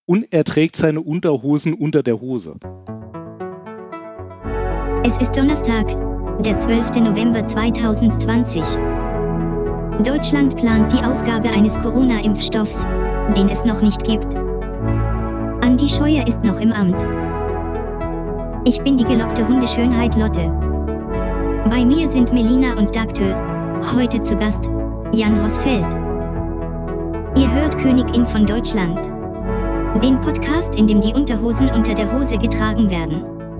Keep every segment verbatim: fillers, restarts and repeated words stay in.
Und er trägt seine Unterhosen unter der Hose. Es ist Donnerstag, der zwölfte November zweitausendzwanzig. Deutschland plant die Ausgabe eines Corona-Impfstoffs, den es noch nicht gibt. Andi Scheuer ist noch im Amt. Ich bin die gelockte Hundeschönheit Lotte. Bei mir sind Melina und Dagtür. Heute zu Gast Jan Hosfeld. Ihr hört Königin von Deutschland. Den Podcast, in dem die Unterhosen unter der Hose getragen werden.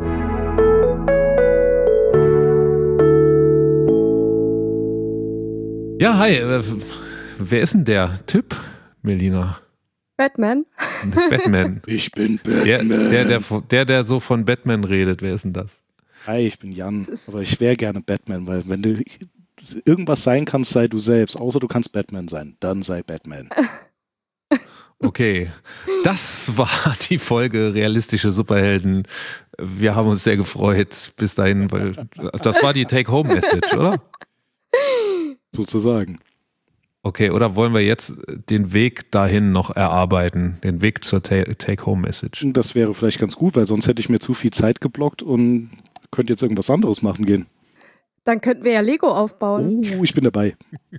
Ja, hi. Äh, wer ist denn der Typ, Melina? Batman. Batman. Ich bin Batman. Der, der, der, der, der so von Batman redet. Wer ist denn das? Hi, ich bin Jan. Aber ich wäre gerne Batman, weil wenn du irgendwas sein kannst, sei du selbst. Außer du kannst Batman sein. Dann sei Batman. Okay, das war die Folge Realistische Superhelden. Wir haben uns sehr gefreut bis dahin, weil das war die Take-Home-Message, oder? Sozusagen. Okay, oder wollen wir jetzt den Weg dahin noch erarbeiten, den Weg zur Take-Home-Message? Das wäre vielleicht ganz gut, weil sonst hätte ich mir zu viel Zeit geblockt und könnte jetzt irgendwas anderes machen gehen. Dann könnten wir ja Lego aufbauen. Oh, ich bin dabei.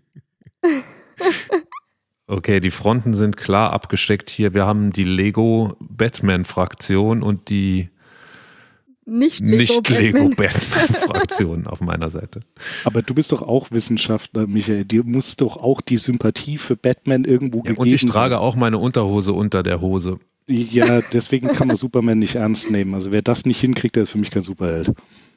Okay, die Fronten sind klar abgesteckt hier. Wir haben die Lego-Batman-Fraktion und die Nicht-Lego-Batman-Fraktion Nicht auf meiner Seite. Aber du bist doch auch Wissenschaftler, Michael. Dir muss doch auch die Sympathie für Batman irgendwo ja, gegeben sein. Und ich trage sein. auch meine Unterhose unter der Hose. Ja, deswegen kann man Superman nicht ernst nehmen. Also wer das nicht hinkriegt, der ist für mich kein Superheld.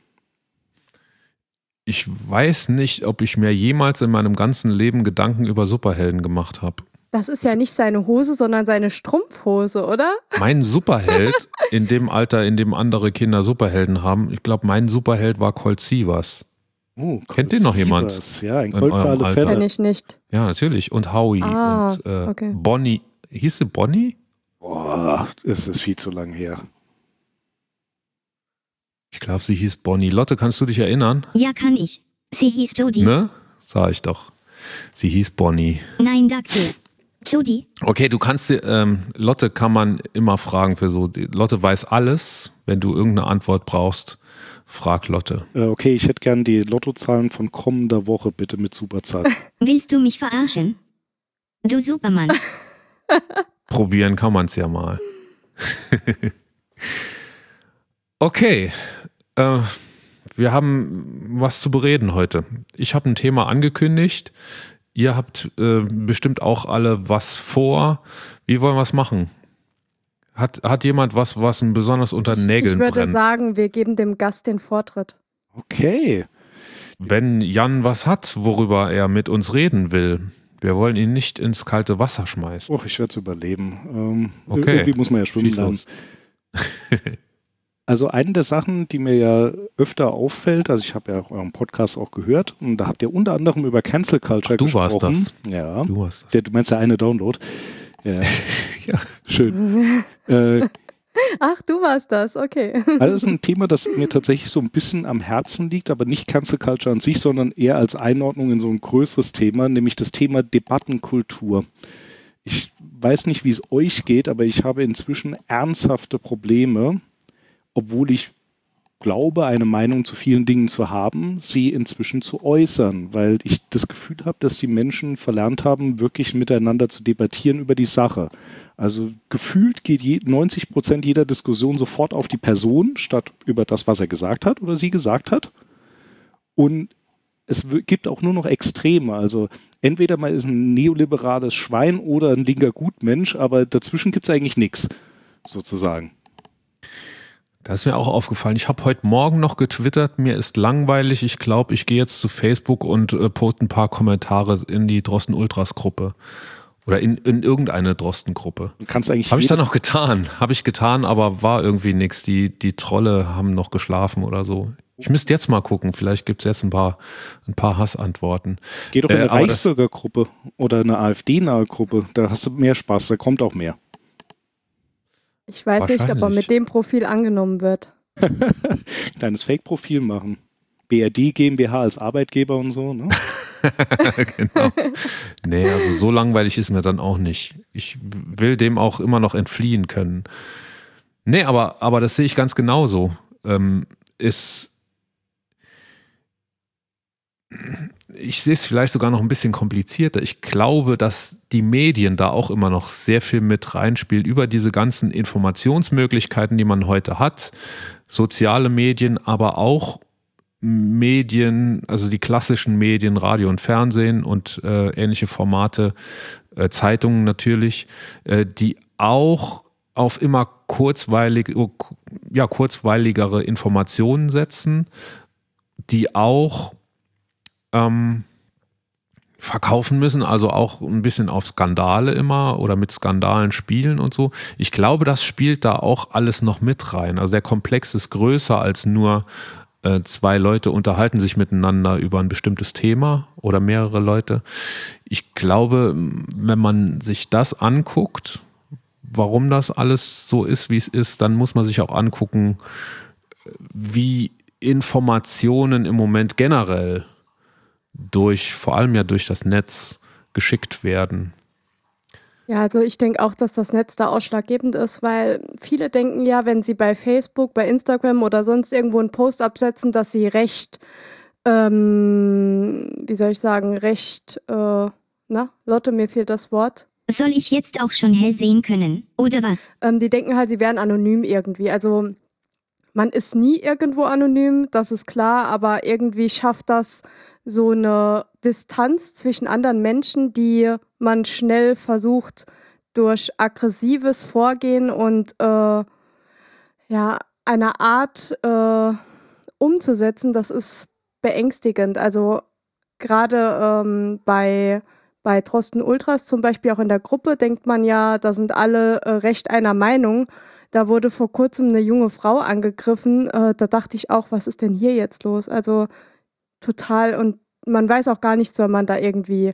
Ich weiß nicht, ob ich mir jemals in meinem ganzen Leben Gedanken über Superhelden gemacht habe. Das ist ja nicht seine Hose, sondern seine Strumpfhose, oder? Mein Superheld, in dem Alter, in dem andere Kinder Superhelden haben, ich glaube, mein Superheld war Colt Sievers. Oh, Kennt den noch jemand? Ja, ein Colt für alle Fälle. Kenn ich nicht. Ja, natürlich. Und Howie ah, und äh, okay. Bonnie. Hieß sie Bonnie? Boah, das ist viel zu lang her. Ich glaube, sie hieß Bonnie. Lotte, kannst du dich erinnern? Ja, kann ich. Sie hieß Jodie. Ne? Sag ich doch. Sie hieß Bonnie. Nein, Dagtür. Jodie. Okay, du kannst dir, ähm, Lotte kann man immer fragen für so, Lotte weiß alles. Wenn du irgendeine Antwort brauchst, frag Lotte. Äh, okay, ich hätte gern die Lottozahlen von kommender Woche, bitte mit Superzahlen. Willst du mich verarschen? Du Supermann. Probieren kann man es ja mal. Okay, äh, wir haben was zu bereden heute. Ich habe ein Thema angekündigt. Ihr habt äh, bestimmt auch alle was vor. Wie wollen wir es machen? Hat, hat jemand was, was ein besonders unter den Nägeln brennt? Ich würde brennt? sagen, wir geben dem Gast den Vortritt. Okay. Wenn Jan was hat, worüber er mit uns reden will, wir wollen ihn nicht ins kalte Wasser schmeißen. Och, ich werde es überleben. Ähm, okay. Irgendwie muss man ja schwimmen lernen. Also eine der Sachen, die mir ja öfter auffällt, also ich habe ja auch euren Podcast auch gehört und da habt ihr unter anderem über Cancel Culture Ach, du gesprochen. Du warst das. Ja. Du warst das. Der, du meinst der eine Download. Ja. Ja. Schön. äh, Ach, du warst das, okay. Also das ist ein Thema, das mir tatsächlich so ein bisschen am Herzen liegt, aber nicht Cancel Culture an sich, sondern eher als Einordnung in so ein größeres Thema, nämlich das Thema Debattenkultur. Ich weiß nicht, wie es euch geht, aber ich habe inzwischen ernsthafte Probleme, obwohl ich glaube, eine Meinung zu vielen Dingen zu haben, sie inzwischen zu äußern, weil ich das Gefühl habe, dass die Menschen verlernt haben, wirklich miteinander zu debattieren über die Sache. Also gefühlt geht je, neunzig Prozent jeder Diskussion sofort auf die Person, statt über das, was er gesagt hat oder sie gesagt hat. Und es w- gibt auch nur noch Extreme. Also entweder man ist ein neoliberales Schwein oder ein linker Gutmensch, aber dazwischen gibt es eigentlich nichts, sozusagen. Das ist mir auch aufgefallen. Ich habe heute Morgen noch getwittert, mir ist langweilig. Ich glaube, ich gehe jetzt zu Facebook und äh, poste ein paar Kommentare in die Drosten Ultras Gruppe. Oder in, in irgendeine Drosten-Gruppe. Du kannst eigentlich. Habe ich dann auch getan. Habe ich getan, aber war irgendwie nichts. Die, die Trolle haben noch geschlafen oder so. Ich müsste jetzt mal gucken. Vielleicht gibt es jetzt ein paar, ein paar Hassantworten. Geh doch in eine äh, aber das- Reichsbürgergruppe oder eine AfD-nahe Gruppe. Da hast du mehr Spaß, da kommt auch mehr. Ich weiß nicht, ob er Wahrscheinlich. mit dem Profil angenommen wird. Kleines Fake-Profil machen. B R D GmbH als Arbeitgeber und so, ne? Genau. Nee, also so langweilig ist mir dann auch nicht. Ich will dem auch immer noch entfliehen können. Nee, aber, aber das sehe ich ganz genauso. Ähm, ist, ich sehe es vielleicht sogar noch ein bisschen komplizierter. Ich glaube, dass die Medien da auch immer noch sehr viel mit reinspielen über diese ganzen Informationsmöglichkeiten, die man heute hat. Soziale Medien, aber auch Medien, also die klassischen Medien, Radio und Fernsehen und äh, ähnliche Formate, äh, Zeitungen natürlich, äh, die auch auf immer kurzweilig, ja, kurzweiligere Informationen setzen, die auch ähm, verkaufen müssen, also auch ein bisschen auf Skandale immer oder mit Skandalen spielen und so. Ich glaube, das spielt da auch alles noch mit rein. Also der Komplex ist größer als nur äh, zwei Leute unterhalten sich miteinander über ein bestimmtes Thema oder mehrere Leute. Ich glaube, wenn man sich das anguckt, warum das alles so ist, wie es ist, dann muss man sich auch angucken, wie Informationen im Moment generell durch, vor allem ja durch das Netz geschickt werden. Ja, also ich denke auch, dass das Netz da ausschlaggebend ist, weil viele denken ja, wenn sie bei Facebook, bei Instagram oder sonst irgendwo einen Post absetzen, dass sie recht, ähm, wie soll ich sagen, recht, äh, na, Lotte, mir fehlt das Wort. Soll ich jetzt auch schon hell sehen können, oder was? Ähm, die denken halt, sie wären anonym irgendwie. Also man ist nie irgendwo anonym, das ist klar, aber irgendwie schafft das so eine Distanz zwischen anderen Menschen, die man schnell versucht durch aggressives Vorgehen und äh, ja, eine Art äh, umzusetzen, das ist beängstigend. Also gerade ähm, bei Bei Drosten Ultras zum Beispiel auch in der Gruppe denkt man ja, da sind alle äh, recht einer Meinung. Da wurde vor kurzem eine junge Frau angegriffen. Äh, da dachte ich auch, was ist denn hier jetzt los? Also total, und man weiß auch gar nicht, soll man da irgendwie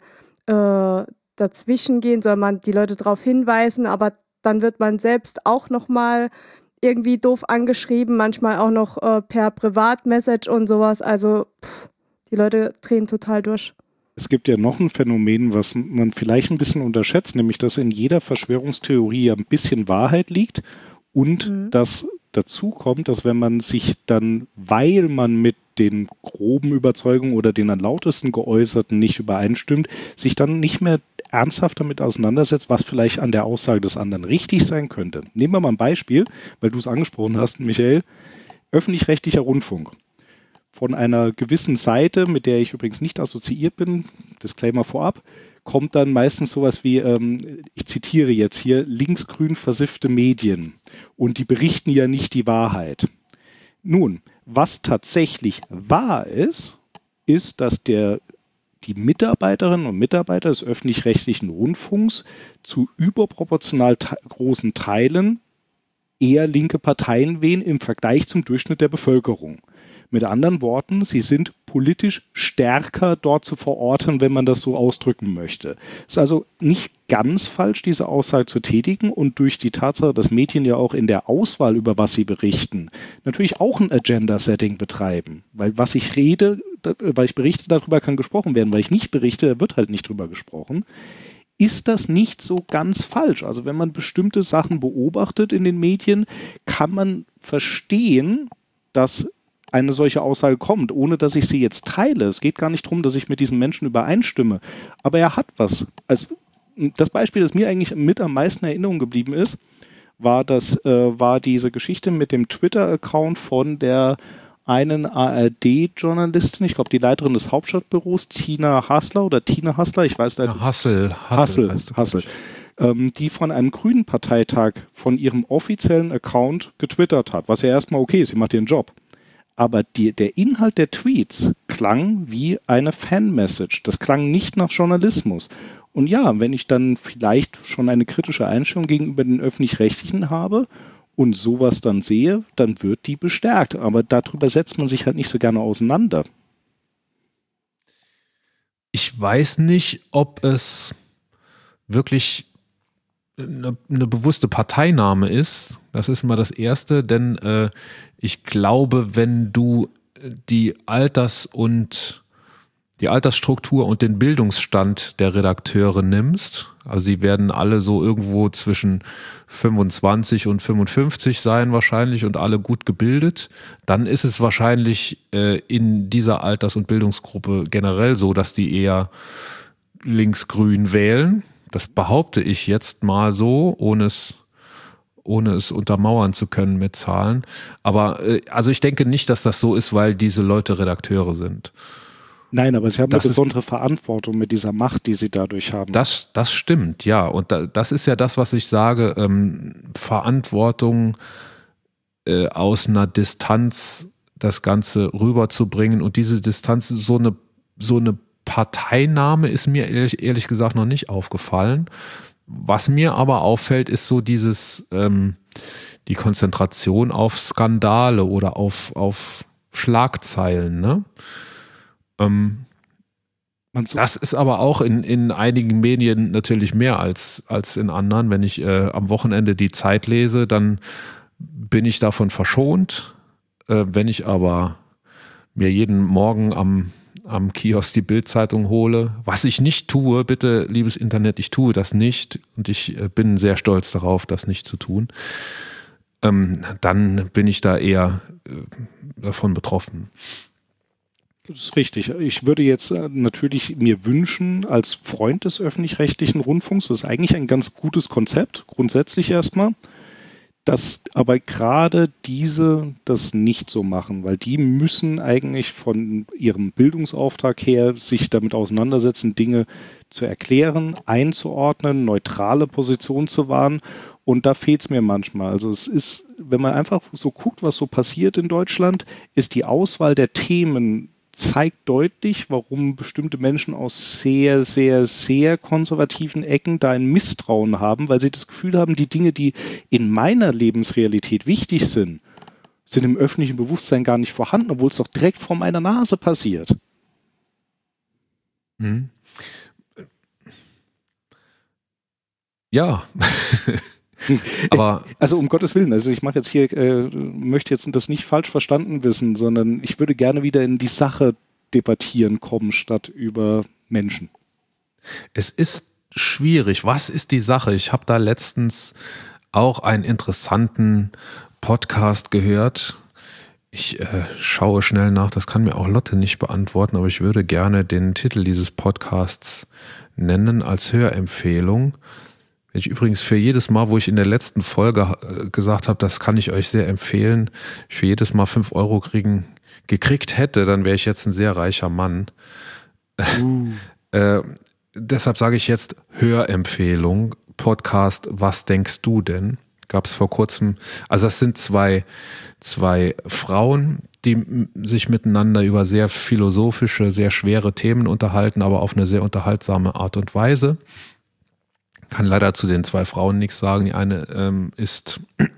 äh, dazwischen gehen, soll man die Leute darauf hinweisen, aber dann wird man selbst auch nochmal irgendwie doof angeschrieben, manchmal auch noch äh, per Privatmessage und sowas. Also pff, die Leute drehen total durch. Es gibt ja noch ein Phänomen, was man vielleicht ein bisschen unterschätzt, nämlich dass in jeder Verschwörungstheorie ein bisschen Wahrheit liegt und mhm. dass dazu kommt, dass wenn man sich dann, weil man mit den groben Überzeugungen oder den am lautesten geäußerten nicht übereinstimmt, sich dann nicht mehr ernsthaft damit auseinandersetzt, was vielleicht an der Aussage des anderen richtig sein könnte. Nehmen wir mal ein Beispiel, weil du es angesprochen hast, Michael, öffentlich-rechtlicher Rundfunk. Von einer gewissen Seite, mit der ich übrigens nicht assoziiert bin, Disclaimer vorab, kommt dann meistens sowas wie, ähm, ich zitiere jetzt hier, linksgrün versiffte Medien. Und die berichten ja nicht die Wahrheit. Nun, was tatsächlich wahr ist, ist, dass der, die Mitarbeiterinnen und Mitarbeiter des öffentlich-rechtlichen Rundfunks zu überproportional te- großen Teilen eher linke Parteien wählen im Vergleich zum Durchschnitt der Bevölkerung. Mit anderen Worten, sie sind politisch stärker dort zu verorten, wenn man das so ausdrücken möchte. Es ist also nicht ganz falsch, diese Aussage zu tätigen und durch die Tatsache, dass Medien ja auch in der Auswahl, über was sie berichten, natürlich auch ein Agenda-Setting betreiben. Weil was ich rede, weil ich berichte, darüber kann gesprochen werden. Weil ich nicht berichte, wird halt nicht drüber gesprochen. Ist das nicht so ganz falsch? Also wenn man bestimmte Sachen beobachtet in den Medien, kann man verstehen, dass eine solche Aussage kommt, ohne dass ich sie jetzt teile. Es geht gar nicht darum, dass ich mit diesem Menschen übereinstimme. Aber er hat was. Also das Beispiel, das mir eigentlich mit am meisten in Erinnerung geblieben ist, war, das, äh, war diese Geschichte mit dem Twitter-Account von der einen A R D-Journalistin, ich glaube die Leiterin des Hauptstadtbüros, Tina Hassler oder Tina Hassler, ich weiß nicht. Ja, Hassel. Hassel, Hassel. Hassel. Ähm, die von einem grünen Parteitag von ihrem offiziellen Account getwittert hat, was ja erstmal okay ist, sie macht ihren Job. Aber die, der Inhalt der Tweets klang wie eine Fan-Message. Das klang nicht nach Journalismus. Und ja, wenn ich dann vielleicht schon eine kritische Einstellung gegenüber den Öffentlich-Rechtlichen habe und sowas dann sehe, dann wird die bestärkt. Aber darüber setzt man sich halt nicht so gerne auseinander. Ich weiß nicht, ob es wirklich eine, eine bewusste Parteinahme ist. Das ist mal das Erste, denn äh, ich glaube, wenn du die Alters- und die Altersstruktur und den Bildungsstand der Redakteure nimmst, also die werden alle so irgendwo zwischen fünfundzwanzig und fünfundfünfzig sein wahrscheinlich und alle gut gebildet, dann ist es wahrscheinlich äh, in dieser Alters- und Bildungsgruppe generell so, dass die eher linksgrün wählen. Das behaupte ich jetzt mal so, ohne es ohne es untermauern zu können mit Zahlen. Aber äh, also ich denke nicht, dass das so ist, weil diese Leute Redakteure sind. Nein, aber sie haben Das eine ist- besondere Verantwortung mit dieser Macht, die sie dadurch haben. Das, das stimmt, ja. Und da, das ist ja das, was ich sage, ähm, Verantwortung äh, aus einer Distanz das Ganze rüberzubringen. Und diese Distanz, so eine, so eine Parteinahme ist mir ehrlich, ehrlich gesagt noch nicht aufgefallen. Was mir aber auffällt, ist so dieses, ähm, die Konzentration auf Skandale oder auf, auf Schlagzeilen, ne? Ähm, Man so, Das ist aber auch in, in einigen Medien natürlich mehr als, als in anderen. Wenn ich äh, am Wochenende die Zeit lese, dann bin ich davon verschont. Äh, wenn ich aber mir jeden Morgen am, am Kiosk die Bild-Zeitung hole, was ich nicht tue, bitte, liebes Internet, ich tue das nicht und ich äh, bin sehr stolz darauf, das nicht zu tun, ähm, dann bin ich da eher äh, davon betroffen. das ist richtig. Ich würde jetzt äh, natürlich mir wünschen, als Freund des öffentlich-rechtlichen Rundfunks, das ist eigentlich ein ganz gutes Konzept, grundsätzlich erstmal, dass aber gerade diese das nicht so machen, weil die müssen eigentlich von ihrem Bildungsauftrag her sich damit auseinandersetzen, Dinge zu erklären, einzuordnen, neutrale Position zu wahren. Und da fehlt es mir manchmal. Also es ist, wenn man einfach so guckt, was so passiert in Deutschland, ist die Auswahl der Themen zeigt deutlich, warum bestimmte Menschen aus sehr, sehr, sehr konservativen Ecken da ein Misstrauen haben, weil sie das Gefühl haben, die Dinge, die in meiner Lebensrealität wichtig sind, sind im öffentlichen Bewusstsein gar nicht vorhanden, obwohl es doch direkt vor meiner Nase passiert. Mhm. Ja, aber Also um Gottes Willen, also ich mache jetzt hier, äh, möchte jetzt das nicht falsch verstanden wissen, sondern ich würde gerne wieder in die Sache debattieren kommen, statt über Menschen. es ist schwierig. Was ist die Sache? Ich habe da letztens auch einen interessanten Podcast gehört. Ich äh, schaue schnell nach, das kann mir auch Lotte nicht beantworten, aber ich würde gerne den Titel dieses Podcasts nennen als Hörempfehlung. Wenn ich übrigens für jedes Mal, wo ich in der letzten Folge äh, gesagt habe, das kann ich euch sehr empfehlen, ich für jedes Mal fünf Euro kriegen, gekriegt hätte, dann wäre ich jetzt ein sehr reicher Mann. Uh. Äh, deshalb sage ich jetzt Hörempfehlung, Podcast, was denkst du denn? Gab es vor kurzem, also das sind zwei, zwei Frauen, die m- sich miteinander über sehr philosophische, sehr schwere Themen unterhalten, aber auf eine sehr unterhaltsame Art und Weise. Kann leider zu den zwei Frauen nichts sagen. Die eine ähm, ist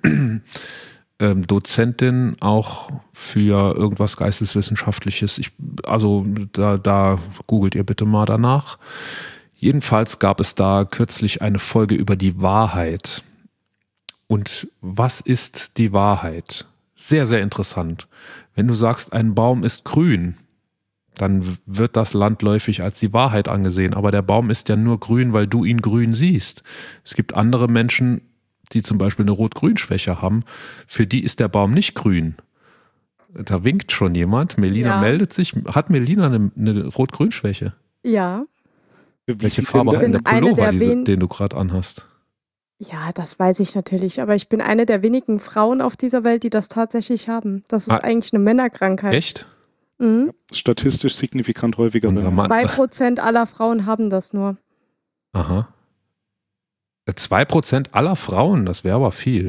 ähm, Dozentin auch für irgendwas Geisteswissenschaftliches. Ich, also da, da googelt ihr bitte mal danach. Jedenfalls gab es da kürzlich eine Folge über die Wahrheit. Und was ist die Wahrheit? Sehr, sehr interessant. Wenn du sagst, ein Baum ist grün, dann wird das landläufig als die Wahrheit angesehen. Aber der Baum ist ja nur grün, weil du ihn grün siehst. Es gibt andere Menschen, die zum Beispiel eine Rot-Grün-Schwäche haben. Für die ist der Baum nicht grün. Da winkt schon jemand. Melina Ja. meldet sich. Hat Melina eine, eine Rot-Grün-Schwäche? Ja, Welche Farbe hat denn denn der eine Pullover, der die, wen- den du gerade anhast? ja, das weiß ich natürlich, aber ich bin eine der wenigen Frauen auf dieser Welt, die das tatsächlich haben. Das ist Ah. eigentlich eine Männerkrankheit. Echt? Mhm. Statistisch signifikant häufiger. Unser bei uns. Mann. Zwei Prozent aller Frauen haben das nur. Aha. Zwei Prozent aller Frauen, das wäre aber viel.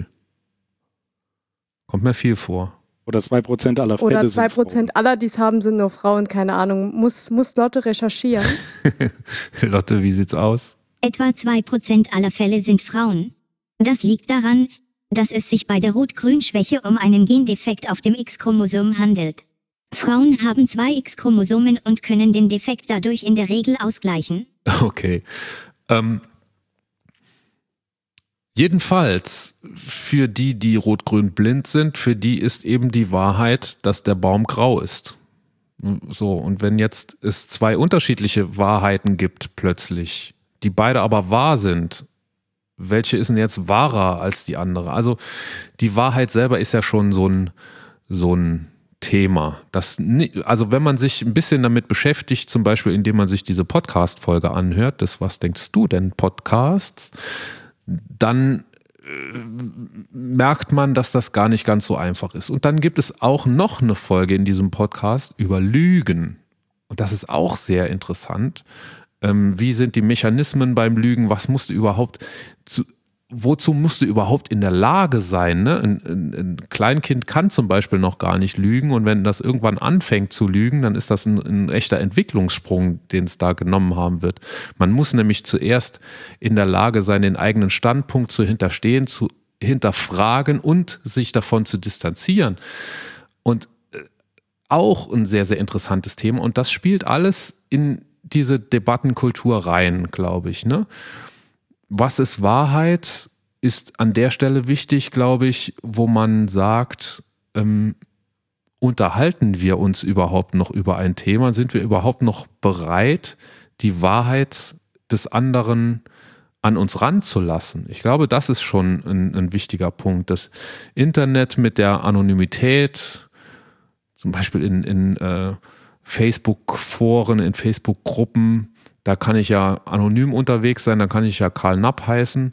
Kommt mir viel vor. Oder zwei Prozent aller Fälle Oder sind zwei Prozent aller, die es haben, sind nur Frauen, keine Ahnung. Muss, muss Lotte recherchieren. Lotte, wie sieht's aus? Etwa zwei Prozent aller Fälle sind Frauen. Das liegt daran, dass es sich bei der Rot-Grün-Schwäche um einen Gendefekt auf dem X-Chromosom handelt. Frauen haben zwei X-Chromosomen und können den Defekt dadurch in der Regel ausgleichen. Okay. Ähm, jedenfalls, für die, die rot-grün blind sind, für die ist eben die Wahrheit, dass der Baum grau ist. So, und wenn jetzt es zwei unterschiedliche Wahrheiten gibt plötzlich, die beide aber wahr sind, welche ist denn jetzt wahrer als die andere? Also die Wahrheit selber ist ja schon so ein, so ein Thema. Das, also wenn man sich ein bisschen damit beschäftigt, zum Beispiel indem man sich diese Podcast-Folge anhört, das Was denkst du denn Podcasts, dann merkt man, dass das gar nicht ganz so einfach ist. Und dann gibt es auch noch eine Folge in diesem Podcast über Lügen. Und das ist auch sehr interessant. Ähm, wie sind die Mechanismen beim Lügen? Was musst du überhaupt, zu, wozu musst du überhaupt in der Lage sein? Ne? Ein, ein, ein Kleinkind kann zum Beispiel noch gar nicht lügen. Und wenn das irgendwann anfängt zu lügen, dann ist das ein, ein echter Entwicklungssprung, den es da genommen haben wird. Man muss nämlich zuerst in der Lage sein, den eigenen Standpunkt zu hinterstehen, zu hinterfragen und sich davon zu distanzieren. Und auch ein sehr, sehr interessantes Thema. Und das spielt alles in diese Debattenkultur rein, glaube ich. Ne? Was ist Wahrheit, ist an der Stelle wichtig, glaube ich, wo man sagt, ähm, unterhalten wir uns überhaupt noch über ein Thema? Sind wir überhaupt noch bereit, die Wahrheit des anderen an uns ranzulassen? Ich glaube, das ist schon ein, ein wichtiger Punkt. Das Internet mit der Anonymität, zum Beispiel in, in äh, Facebook-Foren, in Facebook-Gruppen, da kann ich ja anonym unterwegs sein, da kann ich ja Karl Napp heißen.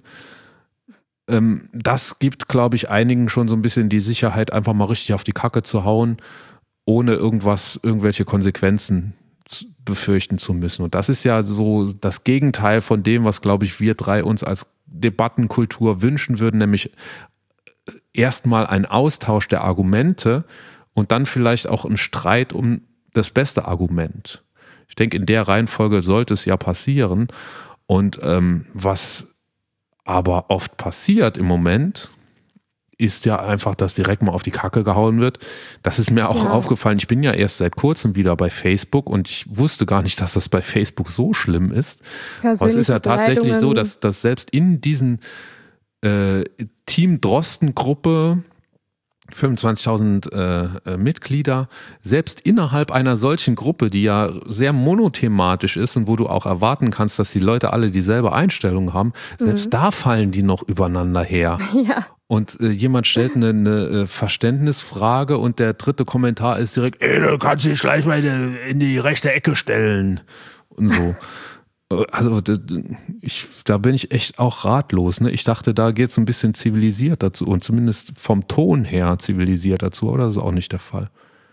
Ähm, das gibt, glaube ich, einigen schon so ein bisschen die Sicherheit, einfach mal richtig auf die Kacke zu hauen, ohne irgendwas, irgendwelche Konsequenzen befürchten zu müssen. Und das ist ja so das Gegenteil von dem, was, glaube ich, wir drei uns als Debattenkultur wünschen würden, nämlich erstmal ein Austausch der Argumente und dann vielleicht auch ein Streit um das beste Argument. Ich denke, in der Reihenfolge sollte es ja passieren. Und ähm, was aber oft passiert im Moment, ist ja einfach, dass direkt mal auf die Kacke gehauen wird. Das ist mir auch ja. aufgefallen. Ich bin ja erst seit kurzem wieder bei Facebook und ich wusste gar nicht, dass das bei Facebook so schlimm ist. Aber es ist ja tatsächlich so, dass, dass selbst in diesen äh, Team Drosten-Gruppe fünfundzwanzigtausend äh, Mitglieder, selbst innerhalb einer solchen Gruppe, die ja sehr monothematisch ist und wo du auch erwarten kannst, dass die Leute alle dieselbe Einstellung haben, selbst mhm. da fallen die noch übereinander her. Ja. Und äh, jemand stellt eine, eine Verständnisfrage und der dritte Kommentar ist direkt, ey, du kannst dich gleich mal in die rechte Ecke stellen und so. Also ich, da bin ich echt auch ratlos. Ne? Ich dachte, da geht es ein bisschen zivilisiert dazu und zumindest vom Ton her zivilisiert dazu, aber das ist auch nicht der Fall.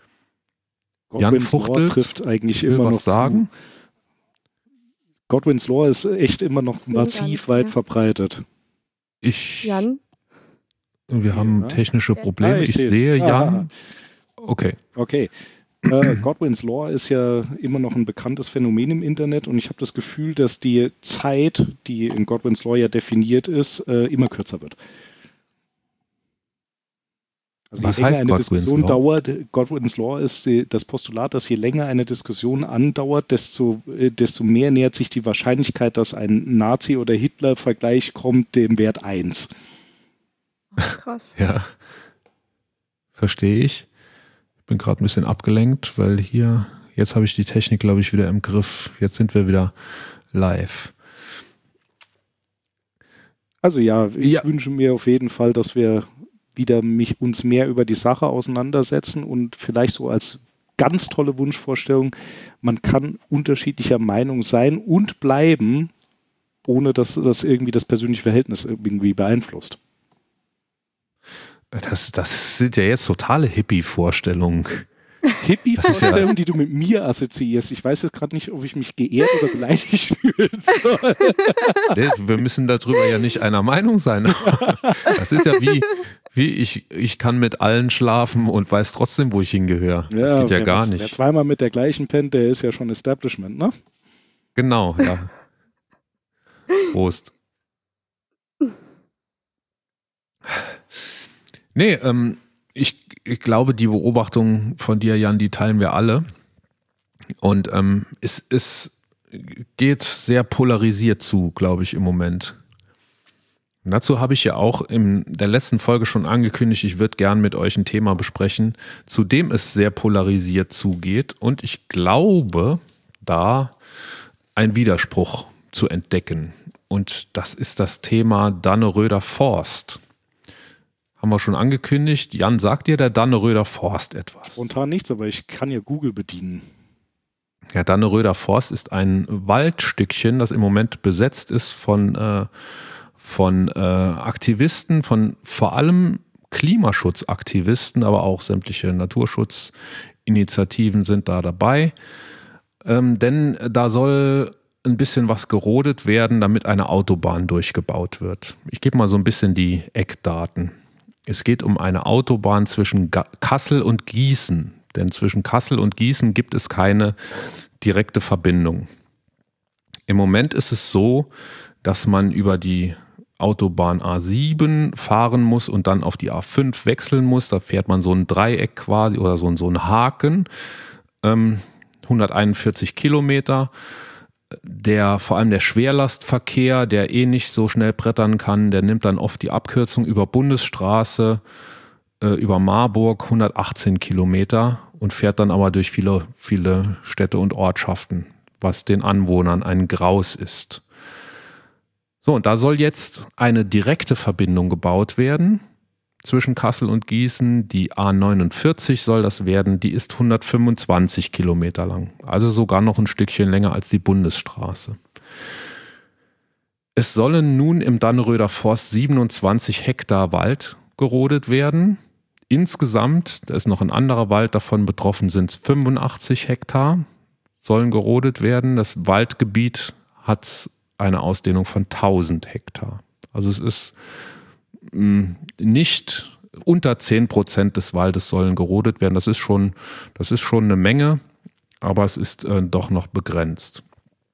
Jan Fuchtel trifft eigentlich immer noch sagen. Godwin's Law ist echt immer noch massiv weit verbreitet. Ich. Jan? Wir haben ja. technische Probleme. Ja, ich, ich sehe Jan. Okay. Okay. Äh, Godwin's Law ist ja immer noch ein bekanntes Phänomen im Internet und ich habe das Gefühl, dass die Zeit, die in Godwin's Law ja definiert ist, äh, immer kürzer wird. Also Was je länger heißt eine Godwin's Diskussion Law? dauert, Godwin's Law ist die, das Postulat, dass je länger eine Diskussion andauert, desto, äh, desto mehr nähert sich die Wahrscheinlichkeit, dass ein Nazi- oder Hitler-Vergleich kommt, dem Wert eins. Krass. Ja, verstehe ich. Ich bin gerade ein bisschen abgelenkt, weil hier, jetzt habe ich die Technik, glaube ich, wieder im Griff. Jetzt sind wir wieder live. Also ja, ich ja. wünsche mir auf jeden Fall, dass wir wieder mich, uns mehr über die Sache auseinandersetzen und vielleicht so als ganz tolle Wunschvorstellung, man kann unterschiedlicher Meinung sein und bleiben, ohne dass das irgendwie das persönliche Verhältnis irgendwie beeinflusst. Das, das sind ja jetzt totale Hippie-Vorstellungen. Hippie-Vorstellungen, ja, die du mit mir assoziierst. Ich weiß jetzt gerade nicht, ob ich mich geehrt oder beleidigt fühle. Nee, wir müssen darüber ja nicht einer Meinung sein. Das ist ja wie, wie ich, ich kann mit allen schlafen und weiß trotzdem, wo ich hingehöre. Das ja, geht ja wer, gar nicht. Wer zweimal mit der gleichen pennt, der ist ja schon Establishment, ne? Genau, ja. Prost. Nee, ähm, ich, ich glaube, die Beobachtung von dir, Jan, die teilen wir alle. Und ähm, es, es geht sehr polarisiert zu, glaube ich, im Moment. Und dazu habe ich ja auch in der letzten Folge schon angekündigt, ich würde gern mit euch ein Thema besprechen, zu dem es sehr polarisiert zugeht und ich glaube, da ein Widerspruch zu entdecken. Und das ist das Thema Danneröder Forst. Haben wir schon angekündigt. Jan, sagt dir der Danneröder Forst etwas? Spontan nichts, aber ich kann ja Google bedienen. Ja, Danneröder Forst ist ein Waldstückchen, das im Moment besetzt ist von äh, von äh, Aktivisten, von vor allem Klimaschutzaktivisten, aber auch sämtliche Naturschutzinitiativen sind da dabei. Ähm, denn da soll ein bisschen was gerodet werden, damit eine Autobahn durchgebaut wird. Ich gebe mal so ein bisschen die Eckdaten. Es geht um eine Autobahn zwischen Ga- Kassel und Gießen, denn zwischen Kassel und Gießen gibt es keine direkte Verbindung. Im Moment ist es so, dass man über die Autobahn A sieben fahren muss und dann auf die A fünf wechseln muss. Da fährt man so ein Dreieck quasi oder so ein, so ein Haken, ähm, hunderteinundvierzig Kilometer. Der, vor allem der Schwerlastverkehr, der eh nicht so schnell brettern kann, der nimmt dann oft die Abkürzung über Bundesstraße, äh, über Marburg, hundertachtzehn Kilometer und fährt dann aber durch viele, viele Städte und Ortschaften, was den Anwohnern ein Graus ist. So, und da soll jetzt eine direkte Verbindung gebaut werden zwischen Kassel und Gießen. Die A neunundvierzig soll das werden, die ist hundertfünfundzwanzig Kilometer lang, also sogar noch ein Stückchen länger als die Bundesstraße. Es sollen nun im Danneröder Forst siebenundzwanzig Hektar Wald gerodet werden. Insgesamt, da ist noch ein anderer Wald davon betroffen, sind es fünfundachtzig Hektar, sollen gerodet werden. Das Waldgebiet hat eine Ausdehnung von tausend Hektar. Also es ist mh, nicht unter zehn Prozent des Waldes sollen gerodet werden. Das ist schon, das ist schon eine Menge, aber es ist äh, doch noch begrenzt.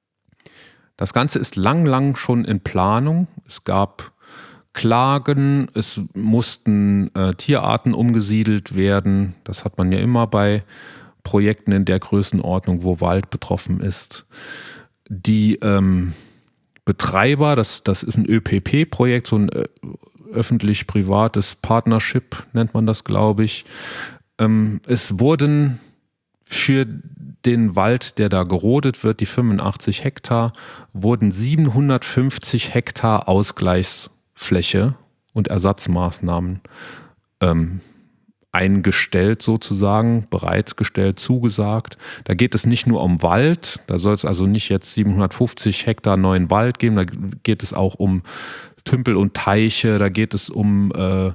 Das Ganze ist lang, lang schon in Planung. Es gab Klagen, es mussten äh, Tierarten umgesiedelt werden. Das hat man ja immer bei Projekten in der Größenordnung, wo Wald betroffen ist. Die ähm, Betreiber, das, das ist ein Ö P P-Projekt, so ein äh, öffentlich-privates Partnership nennt man das, glaube ich. Ähm, es wurden für den Wald, der da gerodet wird, die fünfundachtzig Hektar, wurden siebenhundertfünfzig Hektar Ausgleichsfläche und Ersatzmaßnahmen ähm, eingestellt sozusagen, bereitgestellt, zugesagt. Da geht es nicht nur um Wald, da soll es also nicht jetzt siebenhundertfünfzig Hektar neuen Wald geben, da geht es auch um Tümpel und Teiche, da geht es um, äh,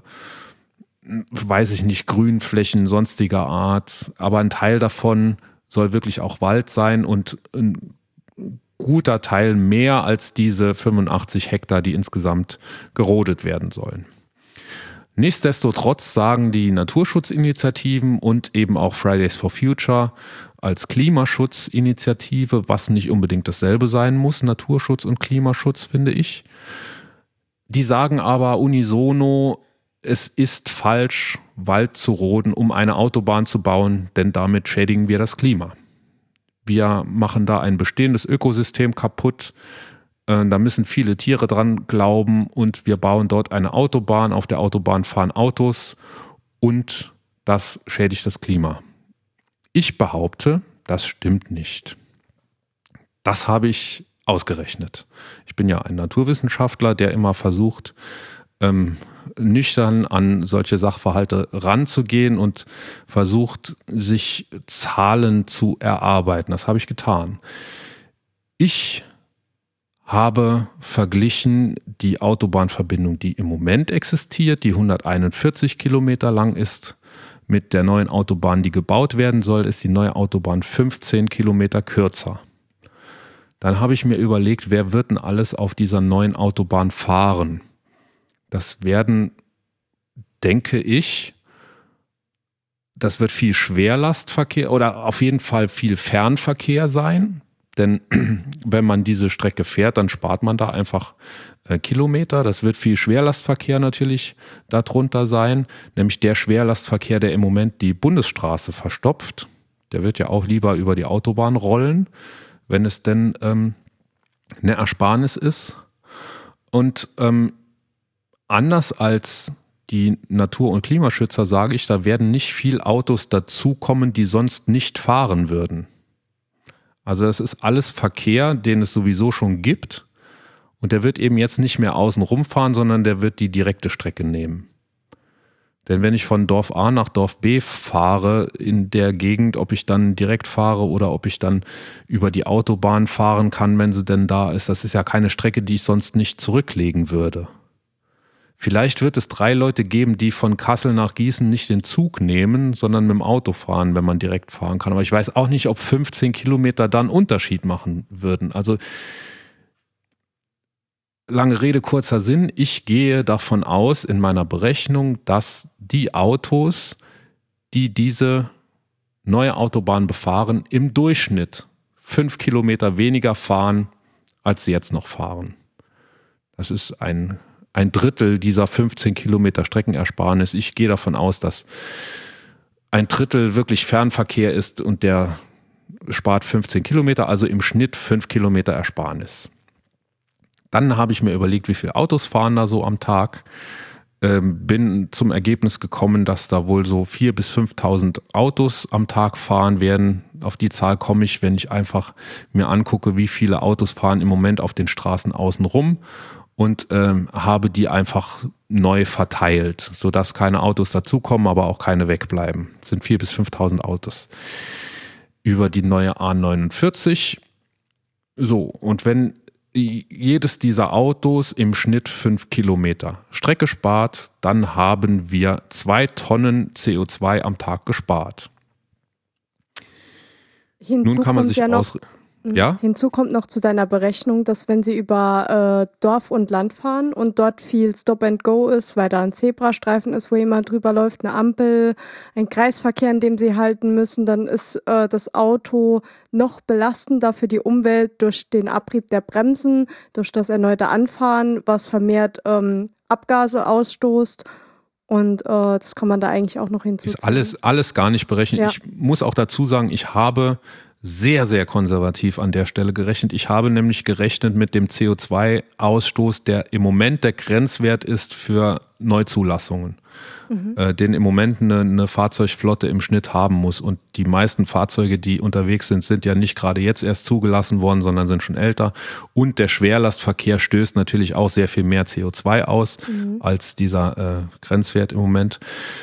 weiß ich nicht, Grünflächen sonstiger Art, aber ein Teil davon soll wirklich auch Wald sein und ein guter Teil mehr als diese fünfundachtzig Hektar, die insgesamt gerodet werden sollen. Nichtsdestotrotz sagen die Naturschutzinitiativen und eben auch Fridays for Future als Klimaschutzinitiative, was nicht unbedingt dasselbe sein muss, Naturschutz und Klimaschutz, finde ich. Die sagen aber unisono, es ist falsch, Wald zu roden, um eine Autobahn zu bauen, denn damit schädigen wir das Klima. Wir machen da ein bestehendes Ökosystem kaputt. Da müssen viele Tiere dran glauben und wir bauen dort eine Autobahn. Auf der Autobahn fahren Autos und das schädigt das Klima. Ich behaupte, das stimmt nicht. Das habe ich ausgerechnet. Ich bin ja ein Naturwissenschaftler, der immer versucht, ähm, nüchtern an solche Sachverhalte ranzugehen und versucht, sich Zahlen zu erarbeiten. Das habe ich getan. Ich habe verglichen die Autobahnverbindung, die im Moment existiert, die hunderteinundvierzig Kilometer lang ist, mit der neuen Autobahn, die gebaut werden soll, ist die neue Autobahn fünfzehn Kilometer kürzer. Dann habe ich mir überlegt, wer wird denn alles auf dieser neuen Autobahn fahren? Das werden, denke ich, das wird viel Schwerlastverkehr oder auf jeden Fall viel Fernverkehr sein. Denn wenn man diese Strecke fährt, dann spart man da einfach äh, Kilometer. Das wird viel Schwerlastverkehr natürlich darunter sein, nämlich der Schwerlastverkehr, der im Moment die Bundesstraße verstopft. Der wird ja auch lieber über die Autobahn rollen, wenn es denn ähm, eine Ersparnis ist. Und ähm, anders als die Natur- und Klimaschützer sage ich, da werden nicht viel Autos dazukommen, die sonst nicht fahren würden. Also das ist alles Verkehr, den es sowieso schon gibt. Und der wird eben jetzt nicht mehr außen rumfahren, sondern der wird die direkte Strecke nehmen. Denn wenn ich von Dorf A nach Dorf B fahre in der Gegend, ob ich dann direkt fahre oder ob ich dann über die Autobahn fahren kann, wenn sie denn da ist, das ist ja keine Strecke, die ich sonst nicht zurücklegen würde. Vielleicht wird es drei Leute geben, die von Kassel nach Gießen nicht den Zug nehmen, sondern mit dem Auto fahren, wenn man direkt fahren kann. Aber ich weiß auch nicht, ob fünfzehn Kilometer dann Unterschied machen würden. Also lange Rede, kurzer Sinn. Ich gehe davon aus in meiner Berechnung, dass die Autos, die diese neue Autobahn befahren, im Durchschnitt fünf Kilometer weniger fahren, als sie jetzt noch fahren. Das ist ein, ein Drittel dieser fünfzehn Kilometer Streckenersparnis. Ich gehe davon aus, dass ein Drittel wirklich Fernverkehr ist und der spart fünfzehn Kilometer, also im Schnitt fünf Kilometer Ersparnis. Dann habe ich mir überlegt, wie viele Autos fahren da so am Tag. Ähm, bin zum Ergebnis gekommen, dass da wohl so viertausend bis fünftausend Autos am Tag fahren werden. Auf die Zahl komme ich, wenn ich einfach mir angucke, wie viele Autos fahren im Moment auf den Straßen außen rum und ähm, habe die einfach neu verteilt, sodass keine Autos dazukommen, aber auch keine wegbleiben. Das sind viertausend bis fünftausend Autos über die neue A neunundvierzig. So, und wenn jedes dieser Autos im Schnitt fünf Kilometer Strecke spart, dann haben wir zwei Tonnen C O zwei am Tag gespart. Hinzu Nun kann man sich ja noch, aus... Ja? Hinzu kommt noch zu deiner Berechnung, dass wenn sie über äh, Dorf und Land fahren und dort viel Stop and Go ist, weil da ein Zebrastreifen ist, wo jemand drüber läuft, eine Ampel, ein Kreisverkehr, in dem sie halten müssen, dann ist äh, das Auto noch belastender für die Umwelt durch den Abrieb der Bremsen, durch das erneute Anfahren, was vermehrt ähm, Abgase ausstoßt. Und äh, das kann man da eigentlich auch noch hinzuziehen. Ist alles, alles gar nicht berechnet. Ja. Ich muss auch dazu sagen, ich habe sehr, sehr konservativ an der Stelle gerechnet. Ich habe nämlich gerechnet mit dem C O zwei Ausstoß, der im Moment der Grenzwert ist für Neuzulassungen, mhm. äh, den im Moment eine, eine Fahrzeugflotte im Schnitt haben muss. Und die meisten Fahrzeuge, die unterwegs sind, sind ja nicht gerade jetzt erst zugelassen worden, sondern sind schon älter. Und der Schwerlastverkehr stößt natürlich auch sehr viel mehr C O zwei aus mhm. als dieser äh, Grenzwert im Moment.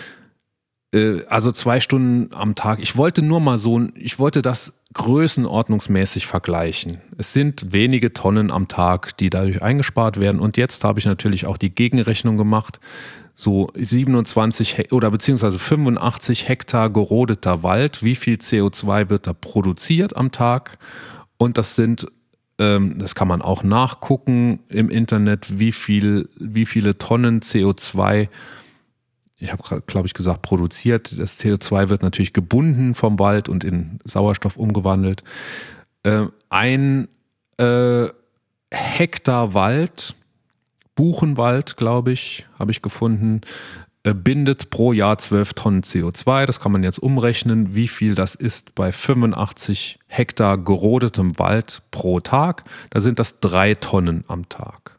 Also zwei Stunden am Tag. Ich wollte nur mal so, ich wollte das größenordnungsmäßig vergleichen. Es sind wenige Tonnen am Tag, die dadurch eingespart werden. Und jetzt habe ich natürlich auch die Gegenrechnung gemacht. So siebenundzwanzig oder beziehungsweise fünfundachtzig Hektar gerodeter Wald. Wie viel C O zwei wird da produziert am Tag? Und das sind, ähm, das kann man auch nachgucken im Internet, wie viel, wie viele Tonnen C O zwei ich habe, glaube ich, gesagt, produziert. Das C O zwei wird natürlich gebunden vom Wald und in Sauerstoff umgewandelt. Äh, ein äh, Hektar Wald, Buchenwald, glaube ich, habe ich gefunden, äh, bindet pro Jahr zwölf Tonnen C O zwei. Das kann man jetzt umrechnen, wie viel das ist bei fünfundachtzig Hektar gerodetem Wald pro Tag. Da sind das drei Tonnen am Tag.